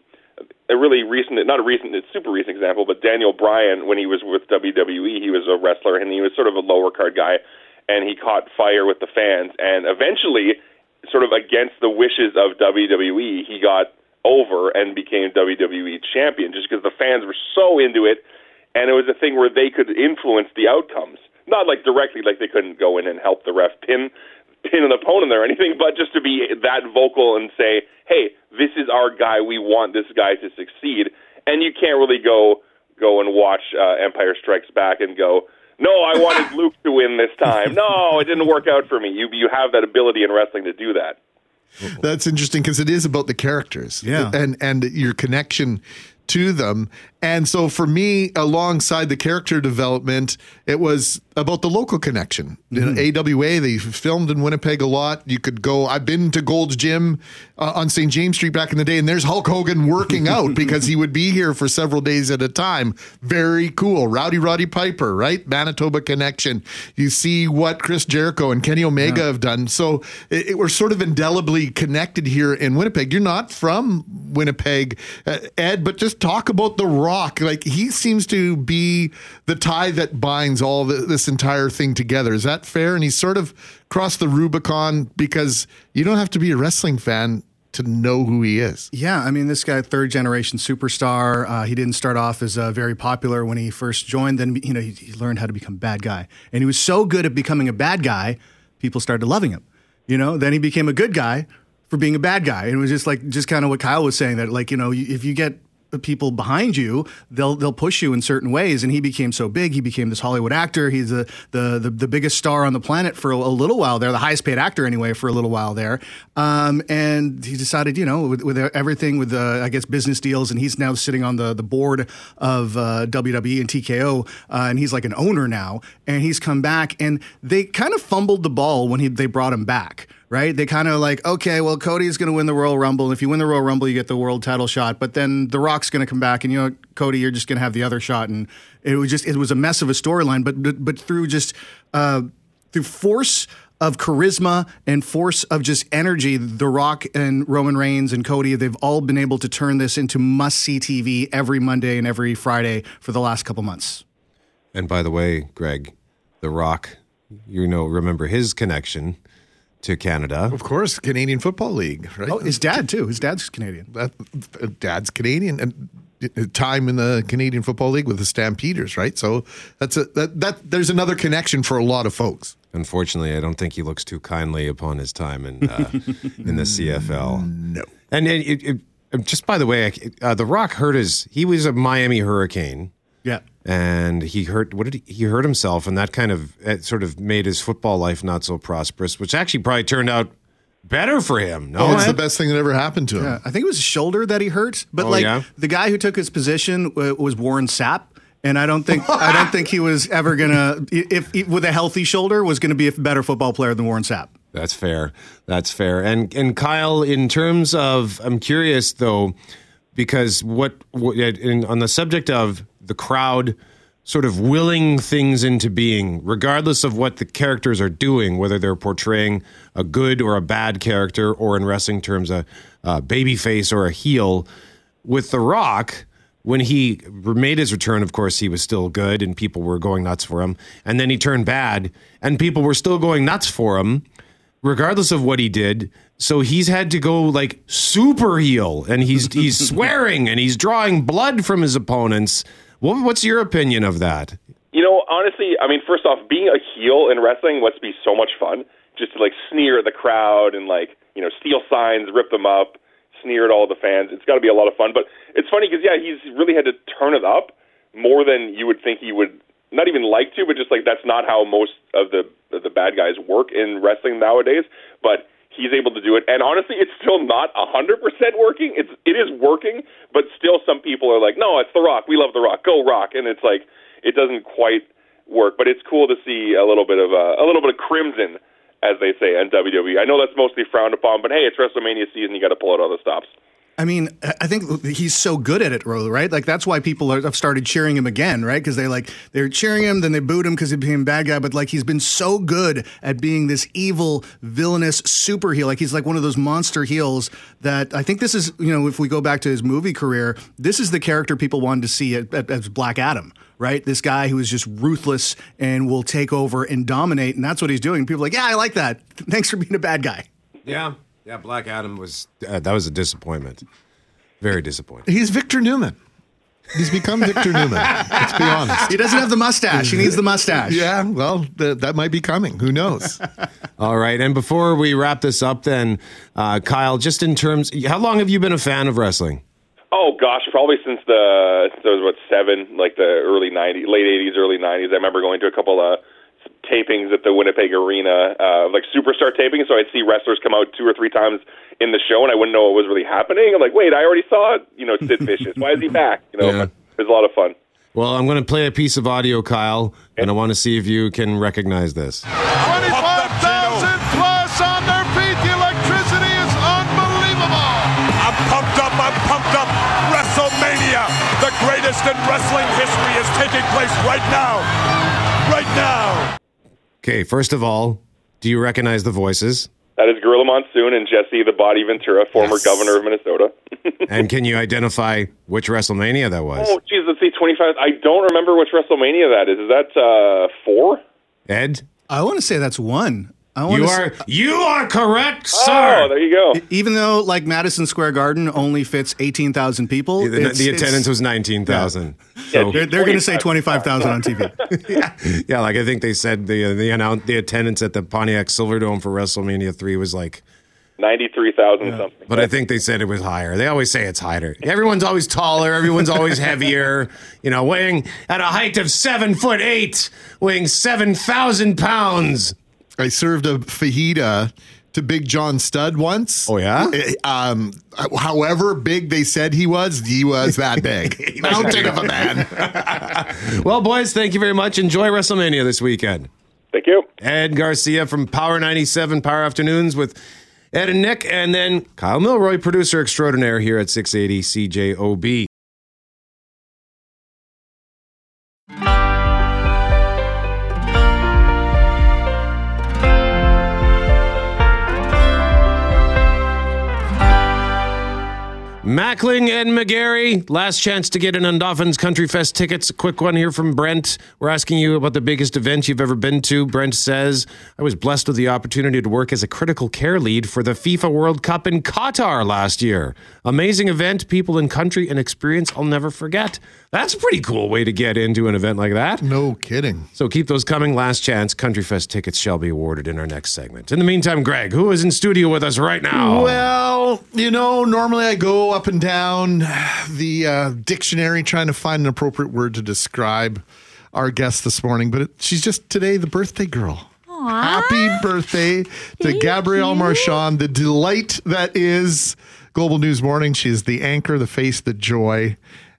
It's super recent example, but Daniel Bryan, when he was with WWE, he was a wrestler and he was sort of a lower card guy, and he caught fire with the fans, and eventually, sort of against the wishes of WWE, he got over and became WWE champion just because the fans were so into it, and it was a thing where they could influence the outcomes. Not like directly, like they couldn't go in and help the ref pin an opponent or anything, but just to be that vocal and say, hey, this is our guy, we want this guy to succeed. And you can't really go and watch Empire Strikes Back and go, no, I wanted Luke to win this time. No, it didn't work out for me. You have that ability in wrestling to do that. That's interesting because it is about the characters, and your connection to them. And so for me, alongside the character development, it was about the local connection. Mm-hmm. You know, AWA, they filmed in Winnipeg a lot. You could go, I've been to Gold's Gym on St. James Street back in the day, and there's Hulk Hogan working out because he would be here for several days at a time. Very cool. Roddy Piper, right? Manitoba connection. You see what Chris Jericho and Kenny Omega have done. So we're sort of indelibly connected here in Winnipeg. You're not from Winnipeg, Ed, but just talk about The Rock. Like, he seems to be the tie that binds all this entire thing together. Is that fair? And he's sort of crossed the Rubicon because you don't have to be a wrestling fan to know who he is. Yeah, I mean, this guy, third generation superstar. He didn't start off as very popular when he first joined. Then, you know, he learned how to become a bad guy, and he was so good at becoming a bad guy, people started loving him. You know, then he became a good guy for being a bad guy, and it was just kind of what Kyle was saying, that, like, you know, if you get people behind you, they'll push you in certain ways. And he became so big, he became this Hollywood actor. He's the biggest star on the planet for a little while there, the highest paid actor anyway for a little while there. And he decided, you know, with everything, with I guess business deals, and he's now sitting on the board of WWE and TKO, and he's like an owner now. And he's come back, and they kind of fumbled the ball when they brought him back. Right? They kind of like, okay, well, Cody's going to win the Royal Rumble. And if you win the Royal Rumble, you get the world title shot. But then The Rock's going to come back, and, you know, Cody, you're just going to have the other shot. And it was a mess of a storyline. But through through force of charisma and force of just energy, The Rock and Roman Reigns and Cody, they've all been able to turn this into must-see TV every Monday and every Friday for the last couple months. And by the way, Greg, The Rock, you know, remember his connection to Canada. Of course, Canadian Football League, right? Oh, his dad too. His dad's Canadian. Dad's Canadian, and time in the Canadian Football League with the Stampeders, right? So there's another connection for a lot of folks. Unfortunately, I don't think he looks too kindly upon his time in the CFL. No. And just by the way, The Rock he was a Miami Hurricane. Yeah. And he hurt himself, and that kind of sort of made his football life not so prosperous, which actually probably turned out better for him. No, it's the best thing that ever happened to him. Yeah, I think it was his shoulder that he hurt, but the guy who took his position was Warren Sapp. And I don't think he was ever gonna, if with a healthy shoulder, was gonna be a better football player than Warren Sapp. That's fair. That's fair. And Kyle, in terms of, I'm curious though, because on the subject of the crowd sort of willing things into being, regardless of what the characters are doing, whether they're portraying a good or a bad character, or in wrestling terms, a baby face or a heel. With The Rock, when he made his return, of course, he was still good and people were going nuts for him. And then he turned bad and people were still going nuts for him, regardless of what he did. So he's had to go like super heel, and he's swearing and he's drawing blood from his opponents. What's your opinion of that? You know, honestly, I mean, first off, being a heel in wrestling must be so much fun. Just to like sneer at the crowd and like, you know, steal signs, rip them up, sneer at all the fans. It's got to be a lot of fun. But it's funny because, yeah, he's really had to turn it up more than you would think he would, not even like to, but just like that's not how most of the bad guys work in wrestling nowadays. But he's able to do it. And honestly, it's still not 100% working. It is working, but still some people are like, no, it's The Rock. We love The Rock. Go Rock. And it's like, it doesn't quite work. But it's cool to see a little bit of crimson, as they say, in WWE. I know that's mostly frowned upon, but hey, it's WrestleMania season. You got to pull out all the stops. I mean, I think he's so good at it, right? Like, that's why people have started cheering him again, right? Because they're cheering him, then they booed him because he became a bad guy. But like, he's been so good at being this evil, villainous super heel. Like, he's like one of those monster heels that I think this is, you know, if we go back to his movie career, this is the character people wanted to see as Black Adam, right? This guy who is just ruthless and will take over and dominate. And that's what he's doing. People are like, yeah, I like that. Thanks for being a bad guy. Yeah. Yeah, Black Adam was that was a disappointment. Very disappointing. He's Victor Newman. He's become Victor Newman. Let's be honest. He doesn't have the mustache. He needs the mustache. Yeah, well, that might be coming. Who knows? All right. And before we wrap this up then, Kyle, just in terms, how long have you been a fan of wrestling? Oh, gosh, probably since I was, 7, like the early 90s, late 80s, early 90s. I remember going to a couple of tapings at the Winnipeg Arena, like superstar tapings, so I'd see wrestlers come out 2 or 3 times in the show, and I wouldn't know what was really happening. I'm like, wait, I already saw it. You know, Sid Vicious. Why is he back? You know, It was a lot of fun. Well, I'm going to play a piece of audio, Kyle, and I want to see if you can recognize this. 25,000 plus on their feet. The electricity is unbelievable. I'm pumped up. WrestleMania, the greatest in wrestling history, is taking place right now. Right now. Okay, first of all, do you recognize the voices? That is Gorilla Monsoon and Jesse the Body Ventura, former governor of Minnesota. And can you identify which WrestleMania that was? Oh, geez, let's see, 25. I don't remember which WrestleMania that is. Is that 4? Ed? I want to say that's 1. You are correct, sir. Oh, there you go. Even though, like, Madison Square Garden only fits 18,000 people, the attendance was 19,000. So they're going to say 25,000 on TV. Yeah, like I think they said the attendance at the Pontiac Silverdome for WrestleMania 3 was like 93,000 something. But I think they said it was higher. They always say it's higher. Everyone's always taller. Everyone's always heavier. You know, weighing at a height of 7'8", weighing 7,000 pounds. I served a fajita to Big John Studd once. Oh, yeah? However big they said he was that big. Mountain of a man. Well, boys, thank you very much. Enjoy WrestleMania this weekend. Thank you. Ed Garcia from Power 97, Power Afternoons with Ed and Nick, and then Kyle Milroy, producer extraordinaire here at 680 CJOB. Mackling and McGarry, last chance to get in on Dolphins Country Fest tickets. A quick one here from Brent. We're asking you about the biggest event you've ever been to. Brent says, I was blessed with the opportunity to work as a critical care lead for the FIFA World Cup in Qatar last year. Amazing event, people in country, and experience I'll never forget. That's a pretty cool way to get into an event like that. No kidding. So keep those coming. Last chance. Country Fest tickets shall be awarded in our next segment. In the meantime, Greg, who is in studio with us right now? Well, you know, normally I go up and down the dictionary trying to find an appropriate word to describe our guest this morning, but she's just today the birthday girl. Aww. Happy birthday to Gabrielle Marchand, the delight that is Global News Morning. She is the anchor, the face, the joy.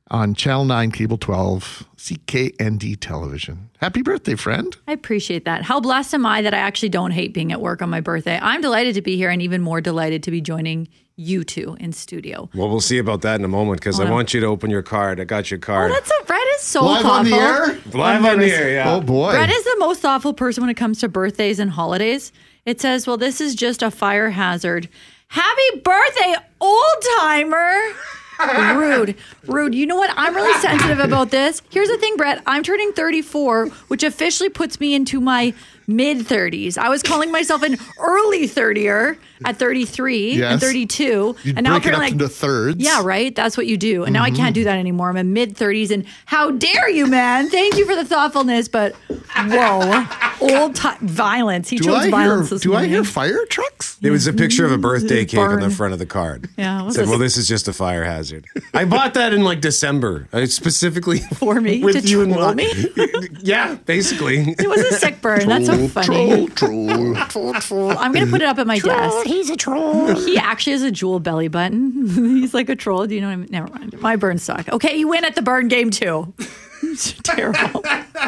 on Channel 9, Cable 12, CKND Television. Happy birthday, friend. I appreciate that. How blessed am I that I actually don't hate being at work on my birthday. I'm delighted to be here and even more delighted to be joining you two in studio. Well, we'll see about that in a moment because I want you to open your card. I got your card. Brett is so Live thoughtful. on the air? Live on the air, yeah. Oh, boy. Brett is the most thoughtful person when it comes to birthdays and holidays. It says, well, this is just a fire hazard. Happy birthday, old timer. Rude. You know what? I'm really sensitive about this. Here's the thing, Brett. I'm turning 34, which officially puts me into my mid-30s. I was calling myself an early 30er at 33 and 32. You'd and now break it up apparently into thirds. Yeah, right? That's what you do. And now I can't do that anymore. I'm in mid-30s. And how dare you, man? Thank you for the thoughtfulness, but whoa. Violence. He chose violence this Do I morning. hear fire trucks? There was a picture of a birthday cake on the Burn. front of the card. Yeah, It said, well, this is just a fire hazard. I bought that in like December, specifically For me? with To you in troll mind. me? Yeah, basically. It was a sick burn. That's so funny. Troll. I'm going to put it up at my desk. He's a troll. He actually has a jewel belly button. He's like a troll. Do you know what I mean? Never mind. My burn suck. Okay, you win at the burn game too. It's terrible.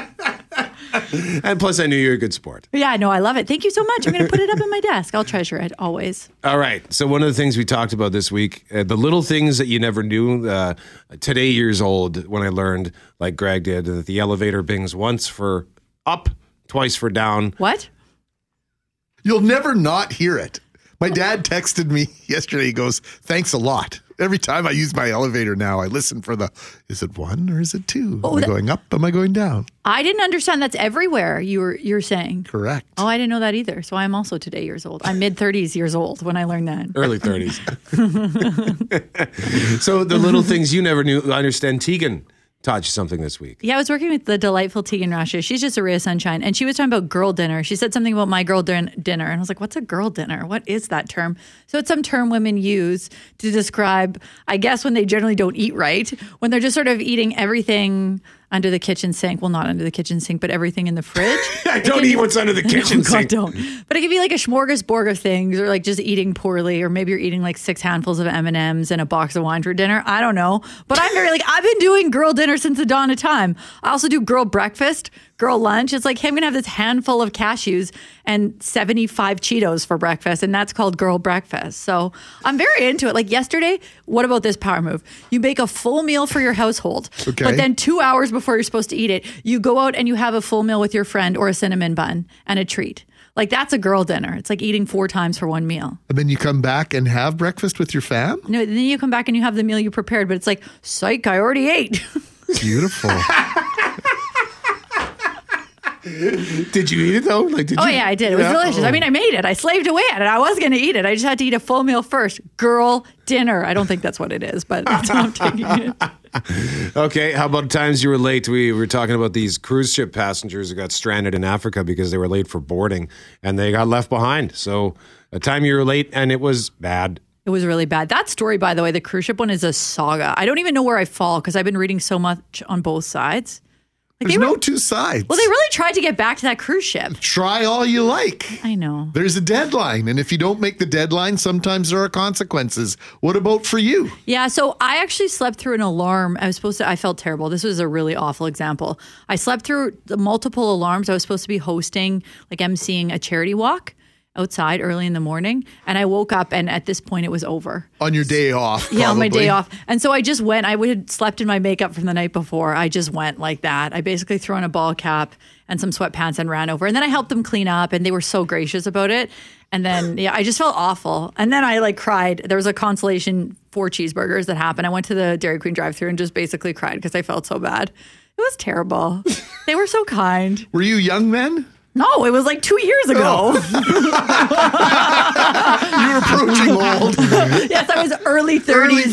And plus, I knew you were a good sport. Yeah, no, I love it. Thank you so much. I'm going to put it up at my desk. I'll treasure it always. All right. So one of the things we talked about this week, the little things that you never knew. Today, years old, when I learned, like Greg did, that the elevator bings once for up, twice for down. What? You'll never not hear it. My dad texted me yesterday. He goes, thanks a lot. Every time I use my elevator now, I listen for is it one or is it two? Am I going up? Am I going down? I didn't understand that's everywhere you're saying. Correct. Oh, I didn't know that either. So I'm also today years old. I'm mid-30s years old when I learned that. Early 30s. So the little things you never knew. I understand Tegan taught you something this week. Yeah, I was working with the delightful Tegan Rasha. She's just a ray of sunshine. And she was talking about girl dinner. She said something about my girl dinner. And I was like, what's a girl dinner? What is that term? So it's some term women use to describe, I guess, when they generally don't eat right, when they're just sort of eating everything under the kitchen sink. Well, not under the kitchen sink, but everything in the fridge. I don't eat what's under the kitchen sink. God, don't. But it could be like a smorgasbord of things, or like just eating poorly, or maybe you're eating like 6 handfuls of M&Ms and a box of wine for dinner. I don't know. But I'm very I've been doing girl dinner since the dawn of time. I also do girl breakfast, girl lunch. It's like, hey, I'm going to have this handful of cashews and 75 Cheetos for breakfast, and that's called girl breakfast. So I'm very into it. Like yesterday, what about this power move? You make a full meal for your household, Okay. but then 2 hours before you're supposed to eat it, you go out and you have a full meal with your friend or a cinnamon bun and a treat. Like that's a girl dinner. It's like eating 4 times for one meal. And then you come back and have breakfast with your fam? No, then you come back and you have the meal you prepared, but it's like, psych, I already ate. Beautiful. Did you eat it though? Yeah, I did. It was delicious. I mean, I made it. I slaved away at it. I was going to eat it. I just had to eat a full meal first. Girl dinner. I don't think that's what it is, but that's how I'm taking it. Okay, how about times you were late? We were talking about these cruise ship passengers who got stranded in Africa because they were late for boarding and they got left behind. So a time you were late and it was bad. It was really bad. That story, by the way, the cruise ship one is a saga. I don't even know where I fall because I've been reading so much on both sides. There's no two sides. Well, they really tried to get back to that cruise ship. Try all you like. I know. There's a deadline. And if you don't make the deadline, sometimes there are consequences. What about for you? Yeah, so I actually slept through an alarm. I felt terrible. This was a really awful example. I slept through the multiple alarms. I was supposed to be hosting, like emceeing a charity walk outside early in the morning. And I woke up and at this point it was over. On your day off, Yeah, on my probably. day off. And so I just went. I had slept in my makeup from the night before. I just went like that. I basically threw on a ball cap and some sweatpants and ran over. And then I helped them clean up and they were so gracious about it. And then, I just felt awful. And then I cried. There was a consolation 4 cheeseburgers that happened. I went to the Dairy Queen drive-thru and just basically cried because I felt so bad. It was terrible. They were so kind. Were you young men? No, it was like 2 years ago. You were approaching old. Yes, I was early 30s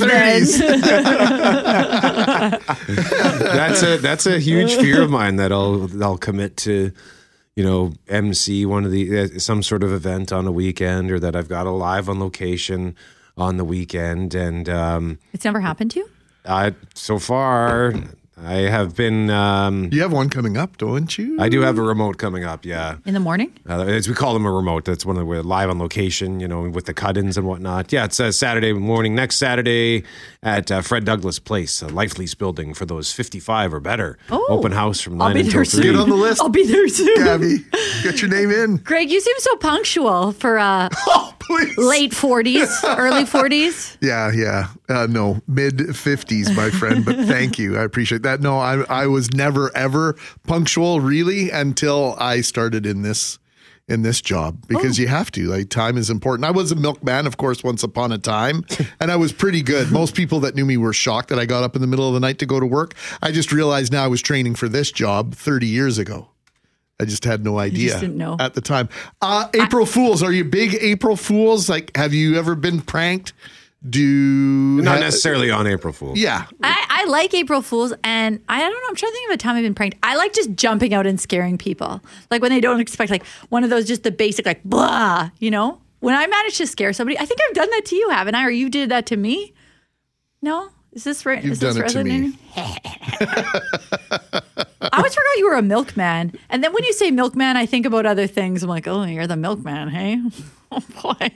then. That's a huge fear of mine that I'll commit to, MC one of the some sort of event on a weekend, or that I've got a live on location on the weekend, and It's never happened to you? so far I have been. You have one coming up, don't you? I do have a remote coming up, yeah. In the morning? As we call them a remote. That's when we're live on location, with the cut-ins and whatnot. Yeah, it's Saturday morning, next Saturday at Fred Douglas Place, a Life Lease building for those 55 or better. Open house from 9 until 3. Get on the list. I'll be there soon. Gabby, get your name in. Greg, you seem so punctual for late 40s, early 40s. Yeah. No, mid 50s, my friend. But thank you. I appreciate that. No, I was never, ever punctual, really, until I started in this job, because you have to. Like, time is important. I was a milkman, of course, once upon a time, and I was pretty good. Most people that knew me were shocked that I got up in the middle of the night to go to work. I just realized now I was training for this job 30 years ago. I just had no idea. You just didn't know. At the time. April Fools. Are you big April Fools? Like, have you ever been pranked? Not necessarily on April Fools. Yeah. I like April Fools, and I don't know, I'm trying to think of a time I've been pranked. I like just jumping out and scaring people. Like when they don't expect, like one of those, just the basic, like, blah, When I manage to scare somebody, I think I've done that to you, haven't I? Or you did that to me? No? Is this right? You've done it to me. I always forgot you were a milkman. And then when you say milkman, I think about other things. I'm like, oh, you're the milkman, hey? Oh, boy.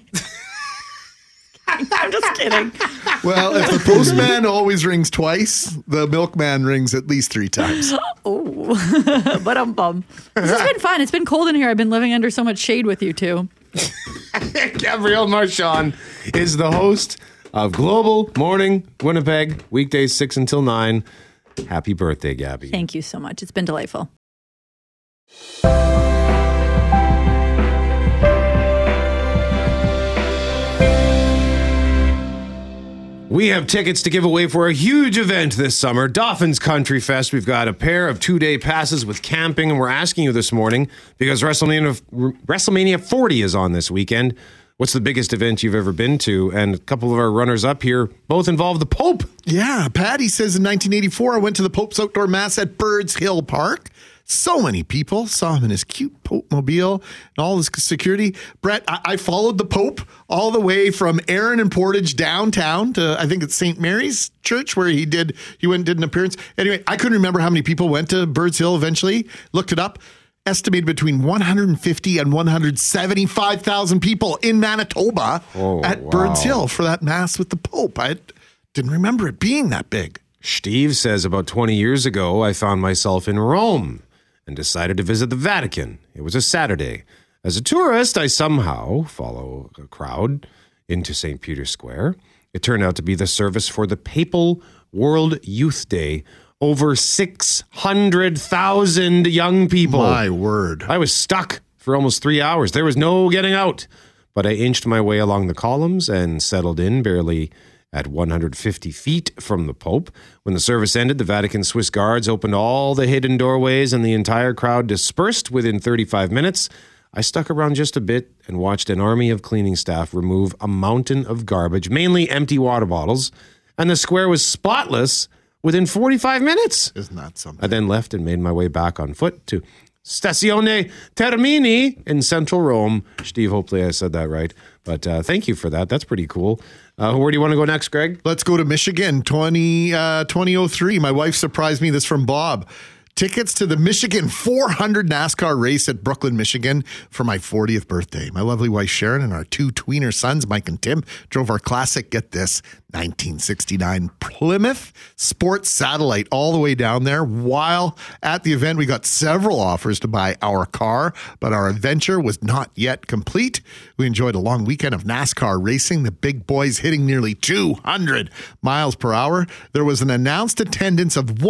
I'm just kidding. Well, if the postman always rings twice, the milkman rings at least 3 times. Oh, but This has been fun. It's been cold in here. I've been living under so much shade with you two. Gabrielle Marchand is the host of Global Morning Winnipeg, weekdays 6 until 9. Happy birthday, Gabby. Thank you so much. It's been delightful. We have tickets to give away for a huge event this summer, Dolphins Country Fest. We've got a pair of 2-day passes with camping, and we're asking you this morning, because WrestleMania 40 is on this weekend, what's the biggest event you've ever been to? And a couple of our runners-up here both involve the Pope. Yeah, Patty says in 1984, I went to the Pope's outdoor mass at Birds Hill Park. So many people saw him in his cute Pope mobile and all his security. Brett, I followed the Pope all the way from Erin and Portage downtown to, I think it's St. Mary's Church, where he went and did an appearance. Anyway, I couldn't remember how many people went to Birds Hill eventually. Looked it up. Estimated between 150 and 175,000 people in Manitoba at Birds Hill for that mass with the Pope. I didn't remember it being that big. Steve says about 20 years ago, I found myself in Rome and decided to visit the Vatican. It was a Saturday. As a tourist, I somehow follow a crowd into St. Peter's Square. It turned out to be the service for the Papal World Youth Day. Over 600,000 young people. My word. I was stuck for almost 3 hours. There was no getting out. But I inched my way along the columns and settled in barely at 150 feet from the Pope. When the service ended, the Vatican Swiss Guards opened all the hidden doorways and the entire crowd dispersed within 35 minutes. I stuck around just a bit and watched an army of cleaning staff remove a mountain of garbage, mainly empty water bottles, and the square was spotless within 45 minutes. Isn't that something? I then left and made my way back on foot to Stazione Termini in central Rome. Steve, hopefully I said that right. But thank you for that. That's pretty cool. Where do you want to go next, Greg? Let's go to Michigan, 2003. My wife surprised me. This from Bob. Tickets to the Michigan 400 NASCAR race at Brooklyn, Michigan for my 40th birthday. My lovely wife Sharon and our 2 tweener sons, Mike and Tim, drove our classic, get this, 1969 Plymouth Sports Satellite all the way down there. While at the event, we got several offers to buy our car, but our adventure was not yet complete. We enjoyed a long weekend of NASCAR racing, the big boys hitting nearly 200 miles per hour. There was an announced attendance of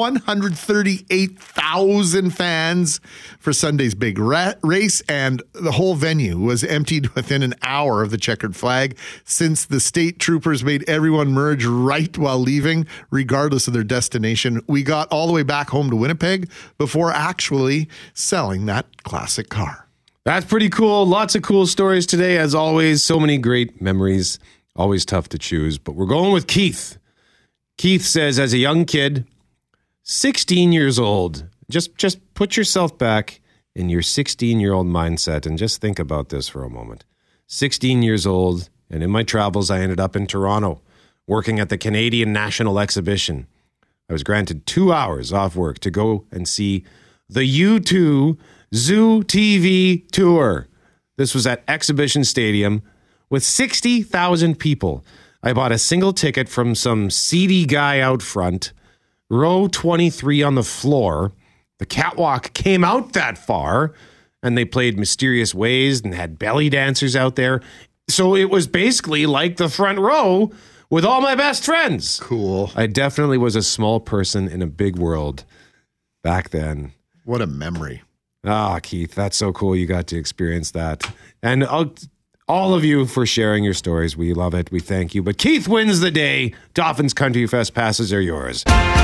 138,000 fans for Sunday's big race, and the whole venue was emptied within an hour of the checkered flag, since the state troopers made everyone merge right while leaving, regardless of their destination. We got all the way back home to Winnipeg before actually selling that classic car. That's pretty cool. Lots of cool stories today, as always. So many great memories. Always tough to choose, but we're going with Keith. Keith says, as a young kid, 16 years old, just put yourself back in your 16-year-old mindset and just think about this for a moment. 16 years old, and in my travels, I ended up in Toronto, working at the Canadian National Exhibition. I was granted 2 hours off work to go and see the U2 Zoo TV tour. This was at Exhibition Stadium with 60,000 people. I bought a single ticket from some seedy guy out front, row 23 on the floor. The catwalk came out that far, and they played Mysterious Ways and had belly dancers out there. So it was basically like the front row with all my best friends. Cool. I definitely was a small person in a big world back then. What a memory. Ah, Keith, that's so cool you got to experience that. And all of you for sharing your stories. We love it. We thank you. But Keith wins the day. Dolphins Country Fest passes are yours.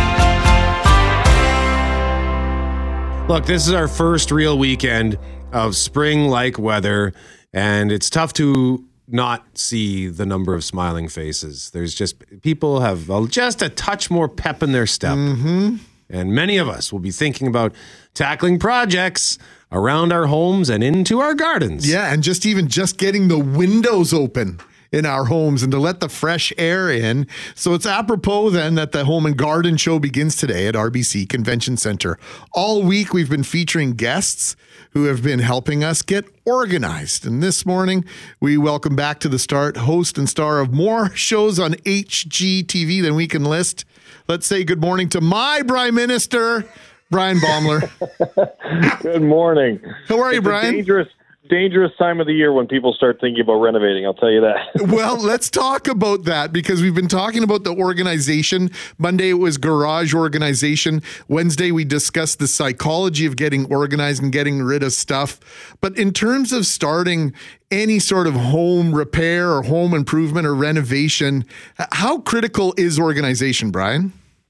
Look, this is our first real weekend of spring-like weather, and it's tough to not see the number of smiling faces. There's just, people have just a touch more pep in their step. Mm-hmm. And many of us will be thinking about tackling projects around our homes and into our gardens. Yeah, and just getting the windows open in our homes and to let the fresh air in. So it's apropos then that the Home and Garden Show begins today at RBC Convention Center. All week we've been featuring guests who have been helping us get organized. And this morning we welcome back to the start host and star of more shows on HGTV than we can list. Let's say good morning to my Prime Minister, Brian Baumler. Good morning. How are you, Brian? Dangerous time of the year when people start thinking about renovating, I'll tell you that. Well, let's talk about that because we've been talking about the organization. Monday, it was garage organization. Wednesday, we discussed the psychology of getting organized and getting rid of stuff. But in terms of starting any sort of home repair or home improvement or renovation, how critical is organization, Brian?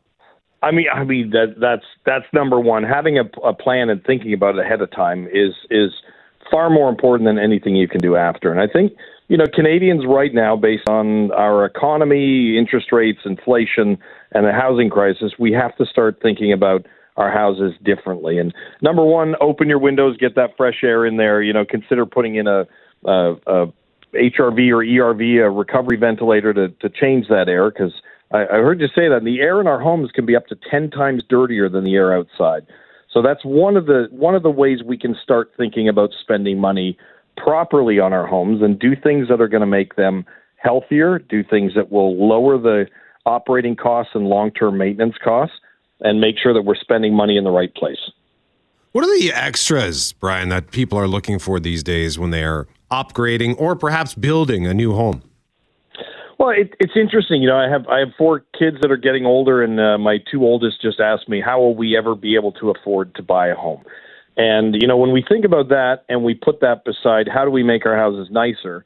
I mean that's number one. Having a plan and thinking about it ahead of time is far more important than anything you can do after. And I think, Canadians right now, based on our economy, interest rates, inflation, and the housing crisis, we have to start thinking about our houses differently. And number one, open your windows, get that fresh air in there. Consider putting in a HRV or ERV, a recovery ventilator to change that air, because I heard you say that the air in our homes can be up to 10 times dirtier than the air outside. So that's one of the ways we can start thinking about spending money properly on our homes and do things that are going to make them healthier, do things that will lower the operating costs and long-term maintenance costs, and make sure that we're spending money in the right place. What are the extras, Brian, that people are looking for these days when they are upgrading or perhaps building a new home? Well, it's interesting. I have 4 kids that are getting older, and my 2 oldest just asked me, how will we ever be able to afford to buy a home? And, when we think about that and we put that beside how do we make our houses nicer,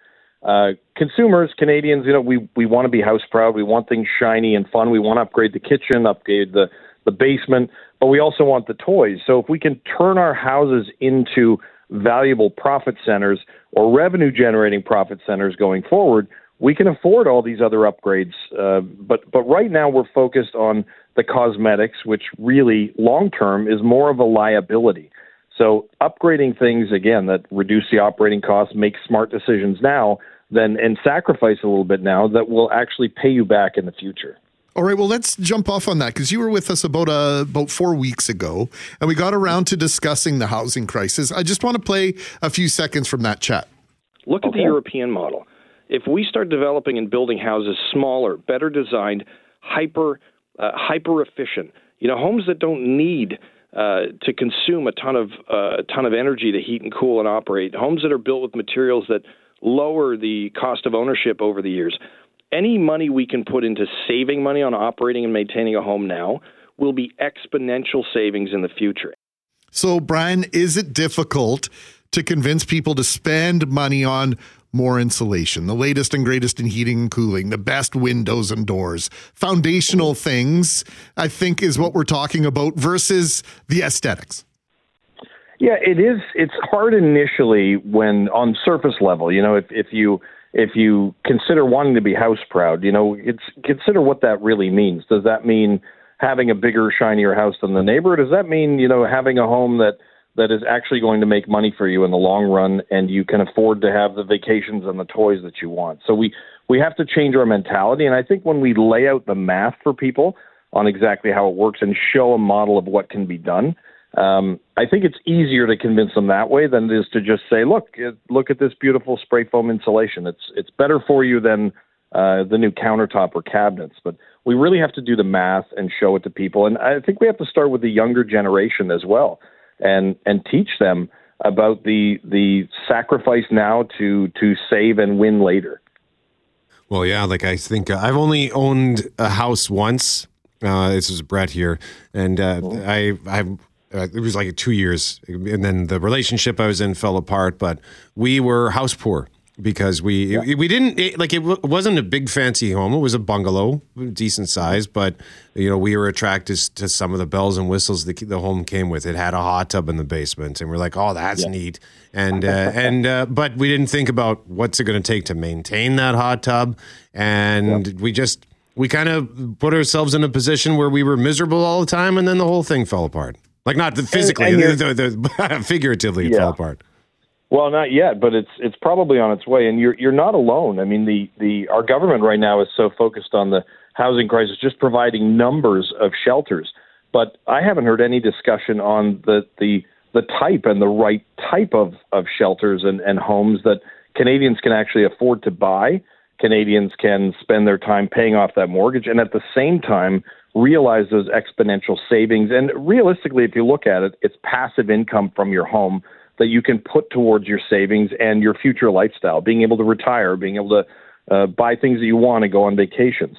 consumers, Canadians, we want to be house proud. We want things shiny and fun. We want to upgrade the kitchen, upgrade the basement, but we also want the toys. So if we can turn our houses into valuable profit centers or revenue generating profit centers going forward, we can afford all these other upgrades, but right now we're focused on the cosmetics, which really long-term is more of a liability. So upgrading things, again, that reduce the operating costs, make smart decisions now, and sacrifice a little bit now that will actually pay you back in the future. All right, well, let's jump off on that because you were with us about 4 weeks ago, and we got around to discussing the housing crisis. I just want to play a few seconds from that chat. Look at the European model. If we start developing and building houses smaller, better designed, hyper efficient, homes that don't need to consume a ton of energy to heat and cool and operate, homes that are built with materials that lower the cost of ownership over the years. Any money we can put into saving money on operating and maintaining a home now will be exponential savings in the future. So, Brian, is it difficult to convince people to spend money on more insulation, the latest and greatest in heating and cooling, the best windows and doors, foundational things, I think is what we're talking about versus the aesthetics? Yeah, it is. It's hard initially when on surface level, if you consider wanting to be house proud, consider what that really means. Does that mean having a bigger, shinier house than the neighbor? Or does that mean, having a home that is actually going to make money for you in the long run and you can afford to have the vacations and the toys that you want? So we have to change our mentality. And I think when we lay out the math for people, on exactly how it works and show a model of what can be done. I think it's easier to convince them that way than it is to just say, look at this beautiful spray foam insulation. It's better for you than the new countertop or cabinets. But we really have to do the math and show it to people. And I think we have to start with the younger generation as well and teach them about the sacrifice now to save and win later. Well, yeah, like I think I've only owned a house once. This is Brett here. And it was like 2 years, and then the relationship I was in fell apart. But we were house poor because we didn't it wasn't a big fancy home. It was a bungalow, decent size, but we were attracted to some of the bells and whistles the home came with. It had a hot tub in the basement, and we're like, oh, that's neat. And but we didn't think about what's it going to take to maintain that hot tub, and we kind of put ourselves in a position where we were miserable all the time, and then the whole thing fell apart. Like not physically, the figuratively it fell apart. Well, not yet, but it's probably on its way, and you're not alone. I mean, our government right now is so focused on the housing crisis, just providing numbers of shelters, but I haven't heard any discussion on the type and the right type of shelters and homes that Canadians can actually afford to buy. Canadians can spend their time paying off that mortgage, and at the same time realize those exponential savings. And realistically, if you look at it, it's passive income from your home that you can put towards your savings and your future lifestyle, being able to retire, being able to buy things that you want and go on vacations.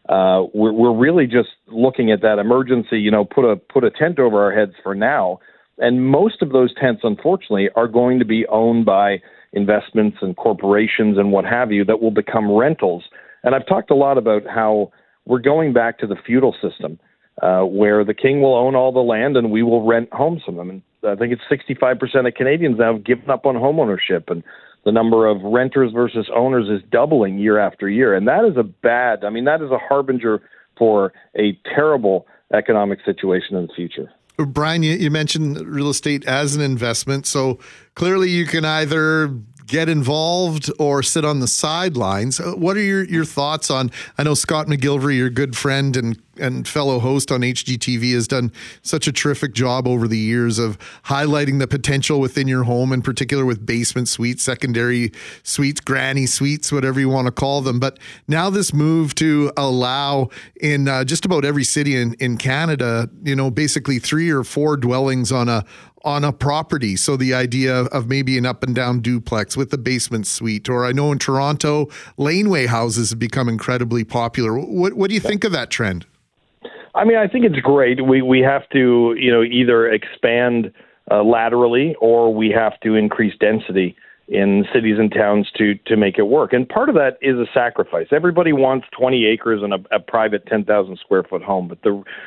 We're really just looking at that emergency, put a tent over our heads for now. And most of those tents, unfortunately, are going to be owned by investments and corporations and what have you that will become rentals. And I've talked a lot about how we're going back to the feudal system where the king will own all the land and we will rent homes from them. And I think it's 65% of Canadians now have given up on homeownership, and the number of renters versus owners is doubling year after year. And that is that is a harbinger for a terrible economic situation in the future. Brian, you mentioned real estate as an investment. So clearly you can either get involved or sit on the sidelines. What are your thoughts on, I know Scott McGilvery, your good friend and fellow host on HGTV, has done such a terrific job over the years of highlighting the potential within your home, in particular with basement suites, secondary suites, granny suites, whatever you want to call them. But now this move to allow in just about every city in Canada, basically 3 or 4 dwellings on a property. So the idea of maybe an up and down duplex with a basement suite, or I know in Toronto, laneway houses have become incredibly popular. What do you think of that trend? I mean, I think it's great. We have to, either expand laterally or we have to increase density in cities and towns to make it work. And part of that is a sacrifice. Everybody wants 20 acres and a private 10,000 square foot home. But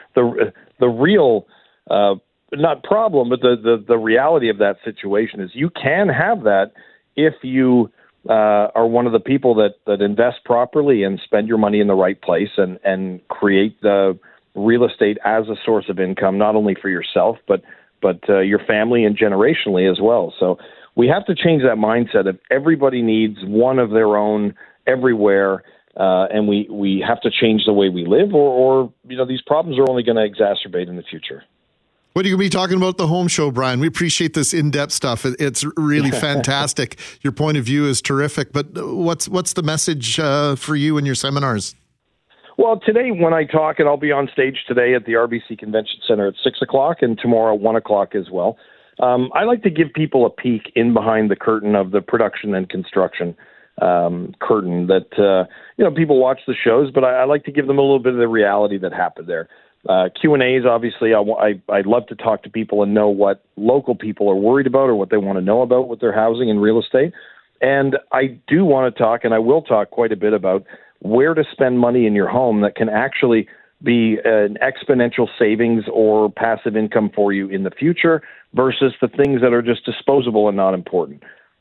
the real not problem, but the reality of that situation is you can have that if you are one of the people that invest properly and spend your money in the right place and create the real estate as a source of income, not only for yourself, but your family and generationally as well. So we have to change that mindset of everybody needs one of their own everywhere, and we have to change the way we live, or these problems are only going to exacerbate in the future. What are you going to be talking about at the home show, Brian? We appreciate this in-depth stuff. It's really fantastic. Your point of view is terrific. But what's the message for you in your seminars? Well, today when I talk, and I'll be on stage today at the RBC Convention Center at 6 o'clock and tomorrow at 1 o'clock as well. I like to give people a peek in behind the curtain of the production and construction curtain that, people watch the shows, but I like to give them a little bit of the reality that happened there. Q&As, obviously, I'd love to talk to people and know what local people are worried about or what they want to know about with their housing and real estate. And I do want to talk, and I will talk quite a bit about where to spend money in your home that can actually be an exponential savings or passive income for you in the future versus the things that are just disposable and not important.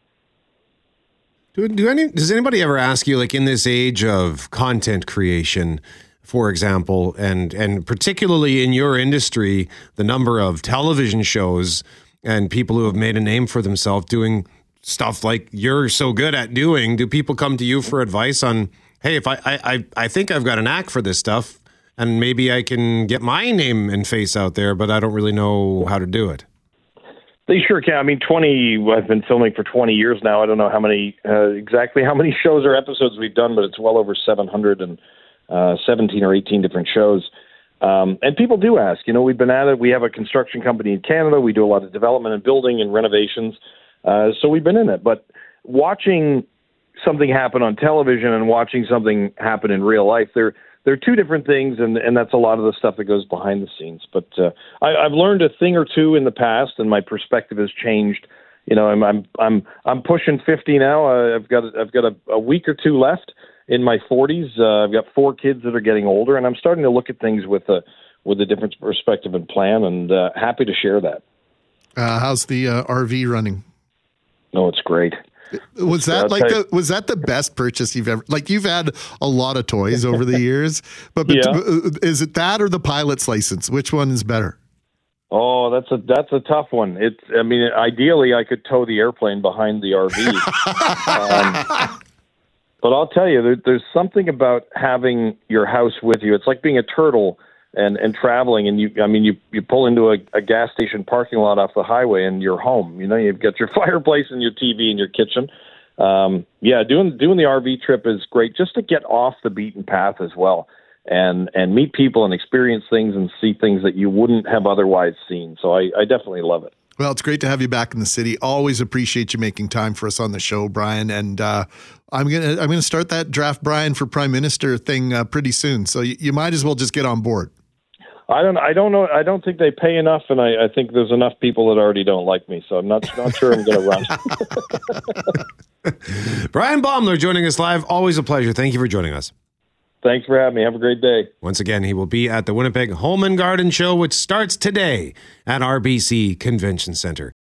Does anybody ever ask you, like in this age of content creation, for example, and particularly in your industry, the number of television shows and people who have made a name for themselves doing stuff like you're so good at doing, do people come to you for advice on, hey, if I think I've got a knack for this stuff, and maybe I can get my name and face out there, but I don't really know how to do it. They sure can. I mean, I've been filming for 20 years now. I don't know how many exactly how many shows or episodes we've done, but it's well over 717 or 18 different shows. And people do ask, we've been at it. We have a construction company in Canada. We do a lot of development and building and renovations. So we've been in it. But watching something happen on television and watching something happen in real life, they're two different things, and that's a lot of the stuff that goes behind the scenes. But I've learned a thing or two in the past, and my perspective has changed. I'm pushing 50 now. I've got a week or two left in my 40s. I've got 4 kids that are getting older, and I'm starting to look at things with a different perspective and plan, and happy to share that. How's the RV running? No, it's great. Was that the best purchase you've ever? Like, you've had a lot of toys over the years, but is it that or the pilot's license? Which one is better? Oh, that's a tough one. Ideally, I could tow the airplane behind the RV. But I'll tell you, there's something about having your house with you. It's like being a turtle and traveling, and you pull into a gas station parking lot off the highway, and you're home. You've got your fireplace and your TV and your kitchen. Doing the RV trip is great, just to get off the beaten path as well, and meet people and experience things and see things that you wouldn't have otherwise seen. So I definitely love it. Well, it's great to have you back in the city. Always appreciate you making time for us on the show, Brian. And I'm gonna start that draft Brian for Prime Minister thing pretty soon. So you might as well just get on board. I don't know. I don't think they pay enough, and I think there's enough people that already don't like me. So I'm not sure I'm going to run. Brian Baumler joining us live. Always a pleasure. Thank you for joining us. Thanks for having me. Have a great day. Once again, he will be at the Winnipeg Home and Garden Show, which starts today at RBC Convention Center.